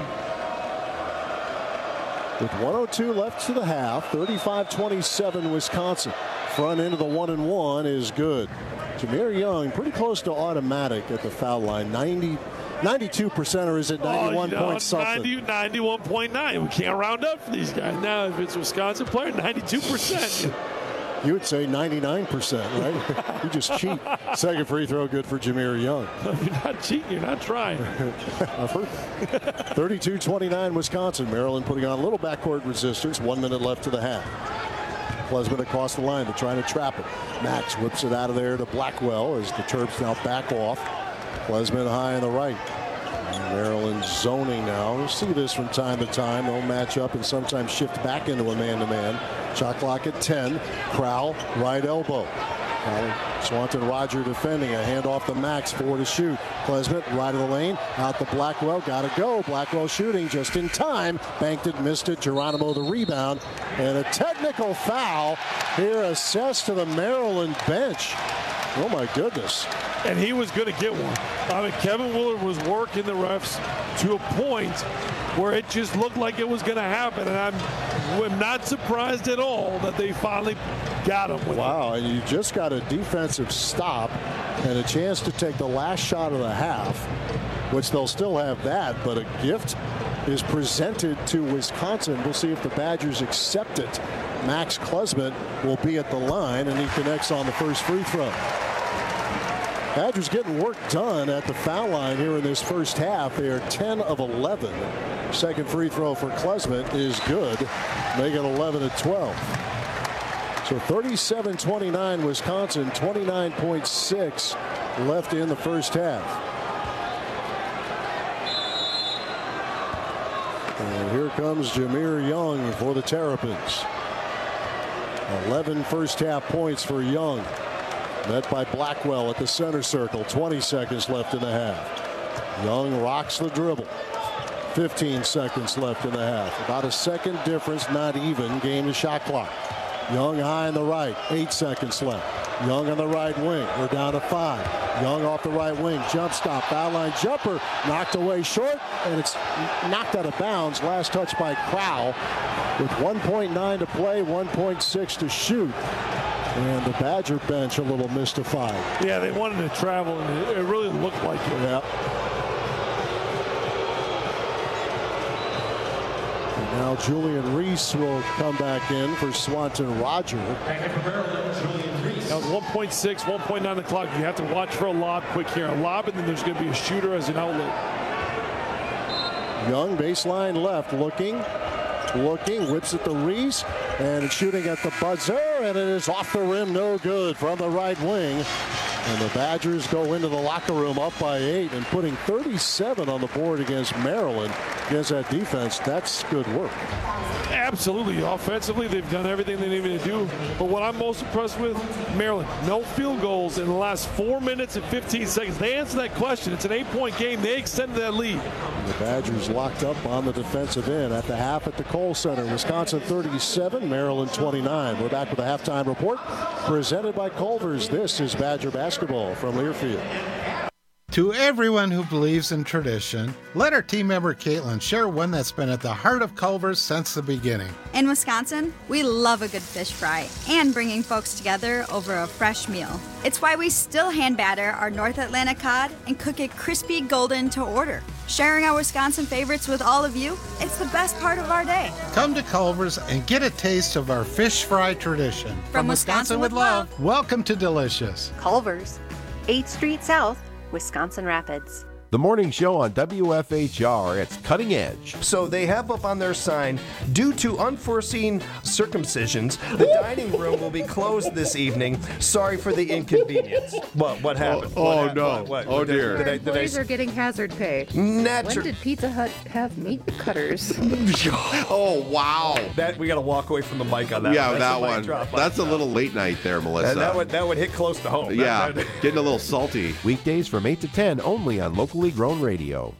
With 1:02 left to the half, 35-27 Wisconsin. Front end of the 1-and-1 is good. Jahmir Young pretty close to automatic at the foul line. 92%, or is it 91 point something? 91.9. We can't round up for these guys. Now, if it's a Wisconsin player, 92%. You would say 99%, right? You just cheat. Second free throw good for Jahmir Young. You're not cheating. You're not trying. I've heard that. 32-29 Wisconsin. Maryland putting on a little backcourt resistance. 1 minute left to the half. Klesman across the line. They're trying to trap it. Max whips it out of there to Blackwell as the Terps now back off. Klesman high on the right. And Maryland zoning now. We'll see this from time to time. They'll match up and sometimes shift back into a man-to-man. Shot clock at 10. Crowell, right elbow. Swanton Roger defending. A handoff to Max. 4 to shoot. Klesman, right of the lane. Out to Blackwell. Got to go. Blackwell shooting just in time. Banked it, missed it. Geronimo the rebound. And a technical foul here assessed to the Maryland bench. Oh, my goodness. And he was going to get one. I mean, Kevin Willard was working the refs to a point where it just looked like it was going to happen. And I'm not surprised at all that they finally got him with Wow, and you just got a defensive stop and a chance to take the last shot of the half, which they'll still have that, but a gift is presented to Wisconsin. We'll see if the Badgers accept it. Max Klesman will be at the line, and he connects on the first free throw. Badgers getting work done at the foul line here in this first half. They are 10 of 11. Second free throw for Klesman is good. Make it 11-12. So 37-29 Wisconsin, 29.6 left in the first half. And here comes Jahmir Young for the Terrapins. 11 first half points for Young. Met by Blackwell at the center circle. 20 seconds left in the half. Young rocks the dribble. 15 seconds left in the half. About a second difference, not even. Game to shot clock. Young high on the right. 8 seconds left. Young on the right wing. We're down to 5. Young off the right wing. Jump stop. Foul line jumper. Knocked away short. And it's knocked out of bounds. Last touch by Crowell. With 1.9 to play. 1.6 to shoot. And the Badger bench a little mystified. Yeah, they wanted to travel, and it really looked like it. Yeah. And now Julian Reese will come back in for Swanton Roger. That was 1.6, 1.9 on the clock. You have to watch for a lob quick here. A lob, and then there's going to be a shooter as an outlet. Young baseline left, looking, whips it to Reese, and it's shooting at the buzzer, and it is off the rim, no good from the right wing. And the Badgers go into the locker room up by 8 and putting 37 on the board against Maryland. Against that defense, that's good work. Absolutely. Offensively, they've done everything they needed to do. But what I'm most impressed with, Maryland, no field goals in the last 4 minutes and 15 seconds. They answered that question. It's an 8-point game. They extended that lead. And the Badgers locked up on the defensive end at the half at the Kohl Center. Wisconsin 37, Maryland 29. We're back with a halftime report presented by Culver's. This is Badger basketball from Learfield. To everyone who believes in tradition, let our team member Caitlin share one that's been at the heart of Culver's since the beginning. In Wisconsin, we love a good fish fry and bringing folks together over a fresh meal. It's why we still hand batter our North Atlantic cod and cook it crispy golden to order. Sharing our Wisconsin favorites with all of you, it's the best part of our day. Come to Culver's and get a taste of our fish fry tradition. From Wisconsin with love. Welcome to Delicious. Culver's, 8th Street South, Wisconsin Rapids. The morning show on WFHR, it's Cutting Edge. So they have up on their sign, due to unforeseen circumcisions, the dining room will be closed this evening. Sorry for the inconvenience. What happened? Oh, dear. Employees are getting hazard pay. When did Pizza Hut have meat cutters? Oh, wow. We got to walk away from the mic on that. Yeah, one. that one. That's a little late night there, Melissa. That would hit close to home. Yeah, getting a little salty. Weekdays from 8 to 10 only on Locally Grown Radio.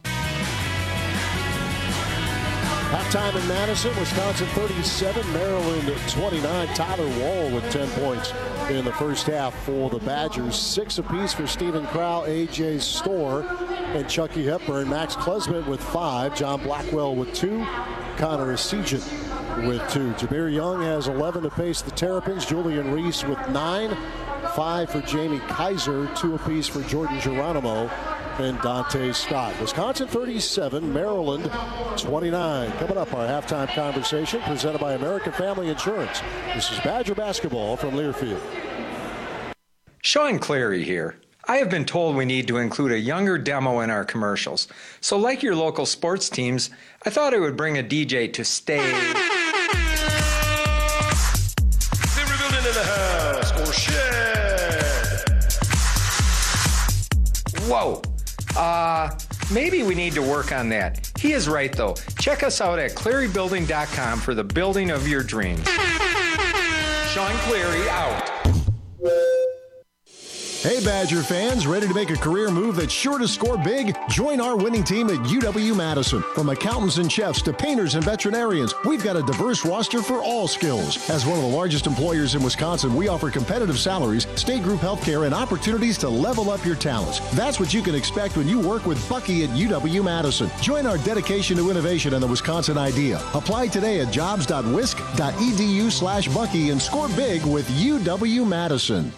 Halftime in Madison, Wisconsin 37, Maryland 29. Tyler Wall with 10 points in the first half for the Badgers. 6 apiece for Stephen Crow, A.J. Storr, and Chucky Hepburn. Max Klesmit with 5. John Blackwell with 2. Connor Essegian with 2. Jameer Young has 11 to pace the Terrapins. Julian Reese with 9. 5 for Jamie Kaiser. 2 apiece for Jordan Geronimo and Dante Scott. Wisconsin 37, Maryland 29. Coming up, our halftime conversation presented by American Family Insurance. This is Badger basketball from Learfield. Sean Clary here. I have been told we need to include a younger demo in our commercials. So like your local sports teams, I thought I would bring a DJ to stay. They were building in the house or shed. Whoa. Maybe we need to work on that. He is right, though. Check us out at ClaryBuilding.com for the building of your dreams. Sean Clary out. Hey, Badger fans, ready to make a career move that's sure to score big? Join our winning team at UW-Madison. From accountants and chefs to painters and veterinarians, we've got a diverse roster for all skills. As one of the largest employers in Wisconsin, we offer competitive salaries, state group health care, and opportunities to level up your talents. That's what you can expect when you work with Bucky at UW-Madison. Join our dedication to innovation and the Wisconsin idea. Apply today at jobs.wisc.edu/Bucky and score big with UW-Madison.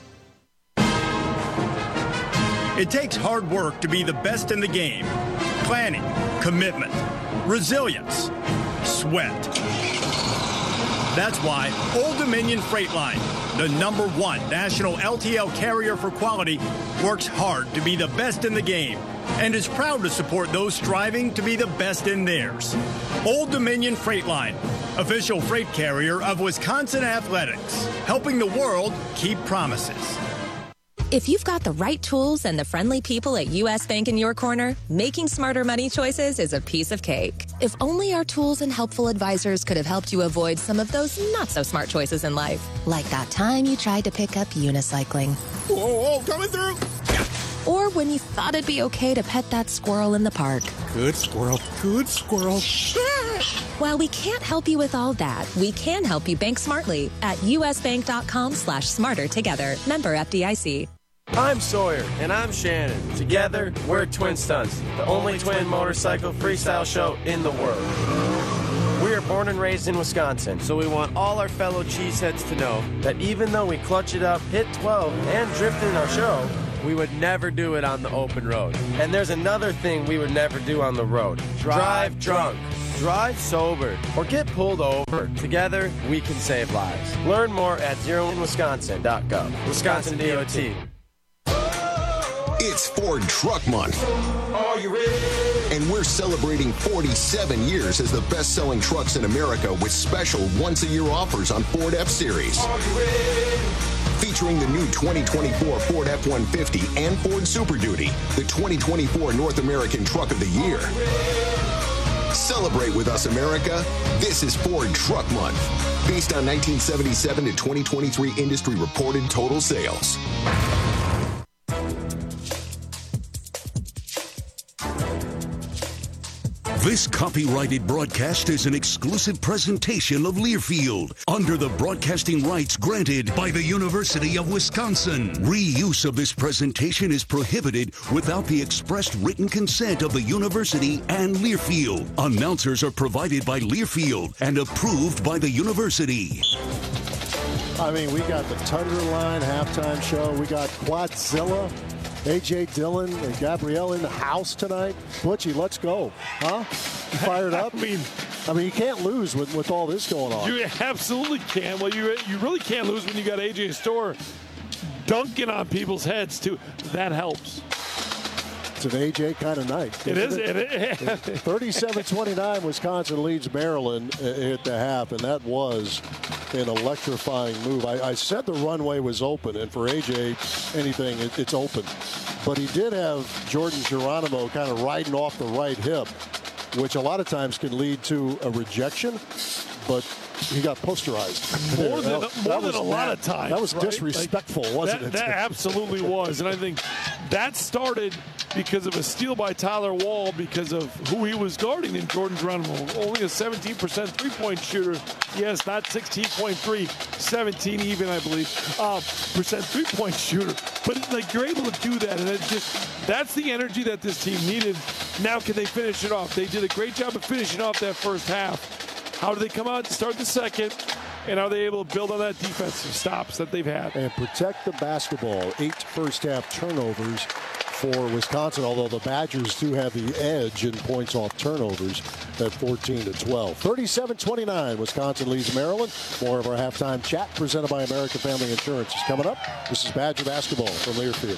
It takes hard work to be the best in the game. Planning, commitment, resilience, sweat. That's why Old Dominion Freight Line, the #1 national LTL carrier for quality, works hard to be the best in the game and is proud to support those striving to be the best in theirs. Old Dominion Freight Line, official freight carrier of Wisconsin Athletics, helping the world keep promises. If you've got the right tools and the friendly people at U.S. Bank in your corner, making smarter money choices is a piece of cake. If only our tools and helpful advisors could have helped you avoid some of those not-so-smart choices in life. Like that time you tried to pick up unicycling. Whoa, coming through! Or when you thought it'd be okay to pet that squirrel in the park. Good squirrel, good squirrel. While we can't help you with all that, we can help you bank smartly at usbank.com/smarter together. Member FDIC. I'm Sawyer. And I'm Shannon. Together, we're Twin Stunts, the only twin motorcycle freestyle show in the world. We are born and raised in Wisconsin, so we want all our fellow cheeseheads to know that even though we clutch it up, hit 12, and drift in our show, we would never do it on the open road. And there's another thing we would never do on the road. Drive drunk. Drive sober. Or get pulled over. Together, we can save lives. Learn more at zeroinwisconsin.gov. Wisconsin DOT. It's Ford Truck Month. Are you ready? And we're celebrating 47 years as the best-selling trucks in America with special once-a-year offers on Ford F-Series. Are you ready? Featuring the new 2024 Ford F-150 and Ford Super Duty, the 2024 North American Truck of the Year. Celebrate with us, America. This is Ford Truck Month, based on 1977 to 2023 industry reported total sales. This copyrighted broadcast is an exclusive presentation of Learfield under the broadcasting rights granted by the University of Wisconsin. Reuse of this presentation is prohibited without the expressed written consent of the university and Learfield. Announcers are provided by Learfield and approved by the university. I mean, we got the Tunderline halftime show. We got Quadzilla. A.J. Dillon and Gabrielle in the house tonight. Butchie, let's go. Huh? You fired up? I mean, you can't lose with all this going on. You absolutely can. Well, you really can't lose when you got A.J. Storr dunking on people's heads, too. That helps. It's an A.J. kind of night. It is. 37-29, Wisconsin leads Maryland at the half, and that was an electrifying move. I said the runway was open, and for A.J., anything, it's open. But he did have Jordan Geronimo kind of riding off the right hip, which a lot of times can lead to a rejection, but he got posterized. More than a lot of times. That was disrespectful, wasn't it? That absolutely was. And I think that started because of a steal by Tyler Wall because of who he was guarding in Jordan Geronimo. Only a 17% three-point shooter. Yes, not 16.3, 17 even, I believe, percent three-point shooter. But like you're able to do that, and that's the energy that this team needed. Now can they finish it off? They did a great job of finishing off that first half. How do they come out and start the second? And are they able to build on that defensive stops that they've had? And protect the basketball. 8 first-half turnovers for Wisconsin, although the Badgers do have the edge in points off turnovers at 14-12. 37-29, Wisconsin leads Maryland. More of our halftime chat presented by American Family Insurance is coming up. This is Badger basketball from Learfield.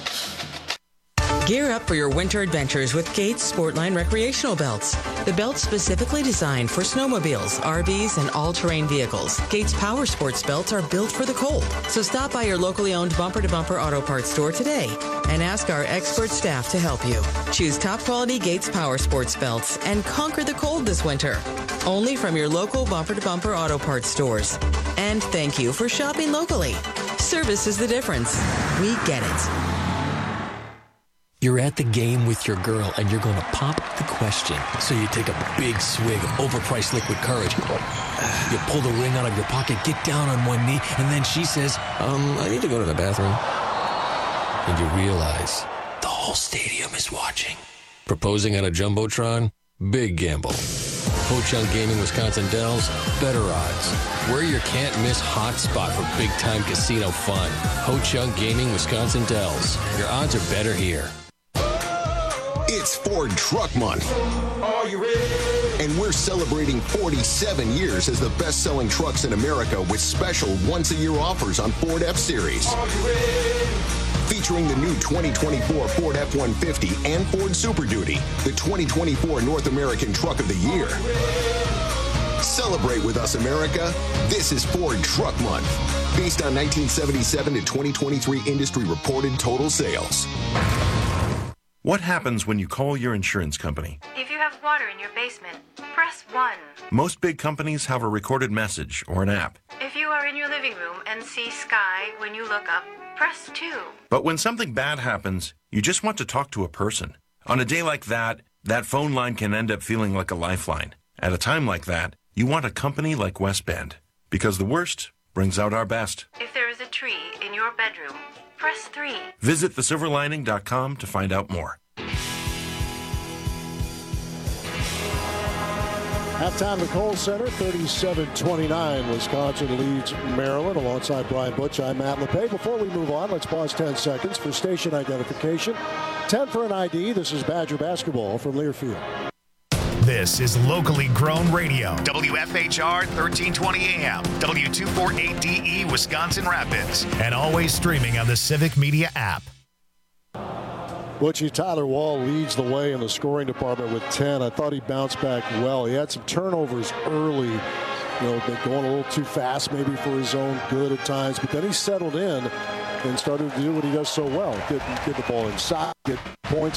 Gear up for your winter adventures with Gates Sportline recreational belts. The belts specifically designed for snowmobiles, RVs, and all-terrain vehicles. Gates Power Sports belts are built for the cold. So stop by your locally owned Bumper to Bumper auto parts store today and ask our expert staff to help you. Choose top quality Gates Power Sports belts and conquer the cold this winter. Only from your local Bumper to Bumper auto parts stores. And thank you for shopping locally. Service is the difference. We get it. You're at the game with your girl, and you're going to pop the question. So you take a big swig of overpriced liquid courage. You pull the ring out of your pocket, get down on one knee, and then she says, I need to go to the bathroom. And you realize the whole stadium is watching. Proposing on a Jumbotron? Big gamble. Ho-Chunk Gaming Wisconsin Dells, better odds. We're your can't-miss hotspot for big-time casino fun. Ho-Chunk Gaming Wisconsin Dells. Your odds are better here. It's Ford Truck Month. Are you ready? And we're celebrating 47 years as the best-selling trucks in America with special once-a-year offers on Ford F-Series. Are you ready? Featuring the new 2024 Ford F-150 and Ford Super Duty, the 2024 North American Truck of the Year. Celebrate with us, America. This is Ford Truck Month, based on 1977 to 2023 industry reported total sales. What happens when you call your insurance company? If you have water in your basement, press 1. Most big companies have a recorded message or an app. If you are in your living room and see sky when you look up, press 2. But when something bad happens, you just want to talk to a person. On a day like that, that phone line can end up feeling like a lifeline. At a time like that, you want a company like West Bend, because the worst brings out our best. If there is a tree in your bedroom, press 3. Visit thesilverlining.com to find out more. Halftime at the Kohl Center, 37-29. Wisconsin leads Maryland. Alongside Brian Butch, I'm Matt LePay. Before we move on, let's pause 10 seconds for station identification. 10 for an ID. This is Badger basketball from Learfield. This is locally grown radio. WFHR 1320 AM, W248DE Wisconsin Rapids, and always streaming on the Civic Media app. Butchie Tyler Wall leads the way in the scoring department with 10. I thought he bounced back well. He had some turnovers early, going a little too fast maybe for his own good at times, but then he settled in and started to do what he does so well. Get the ball inside, get points.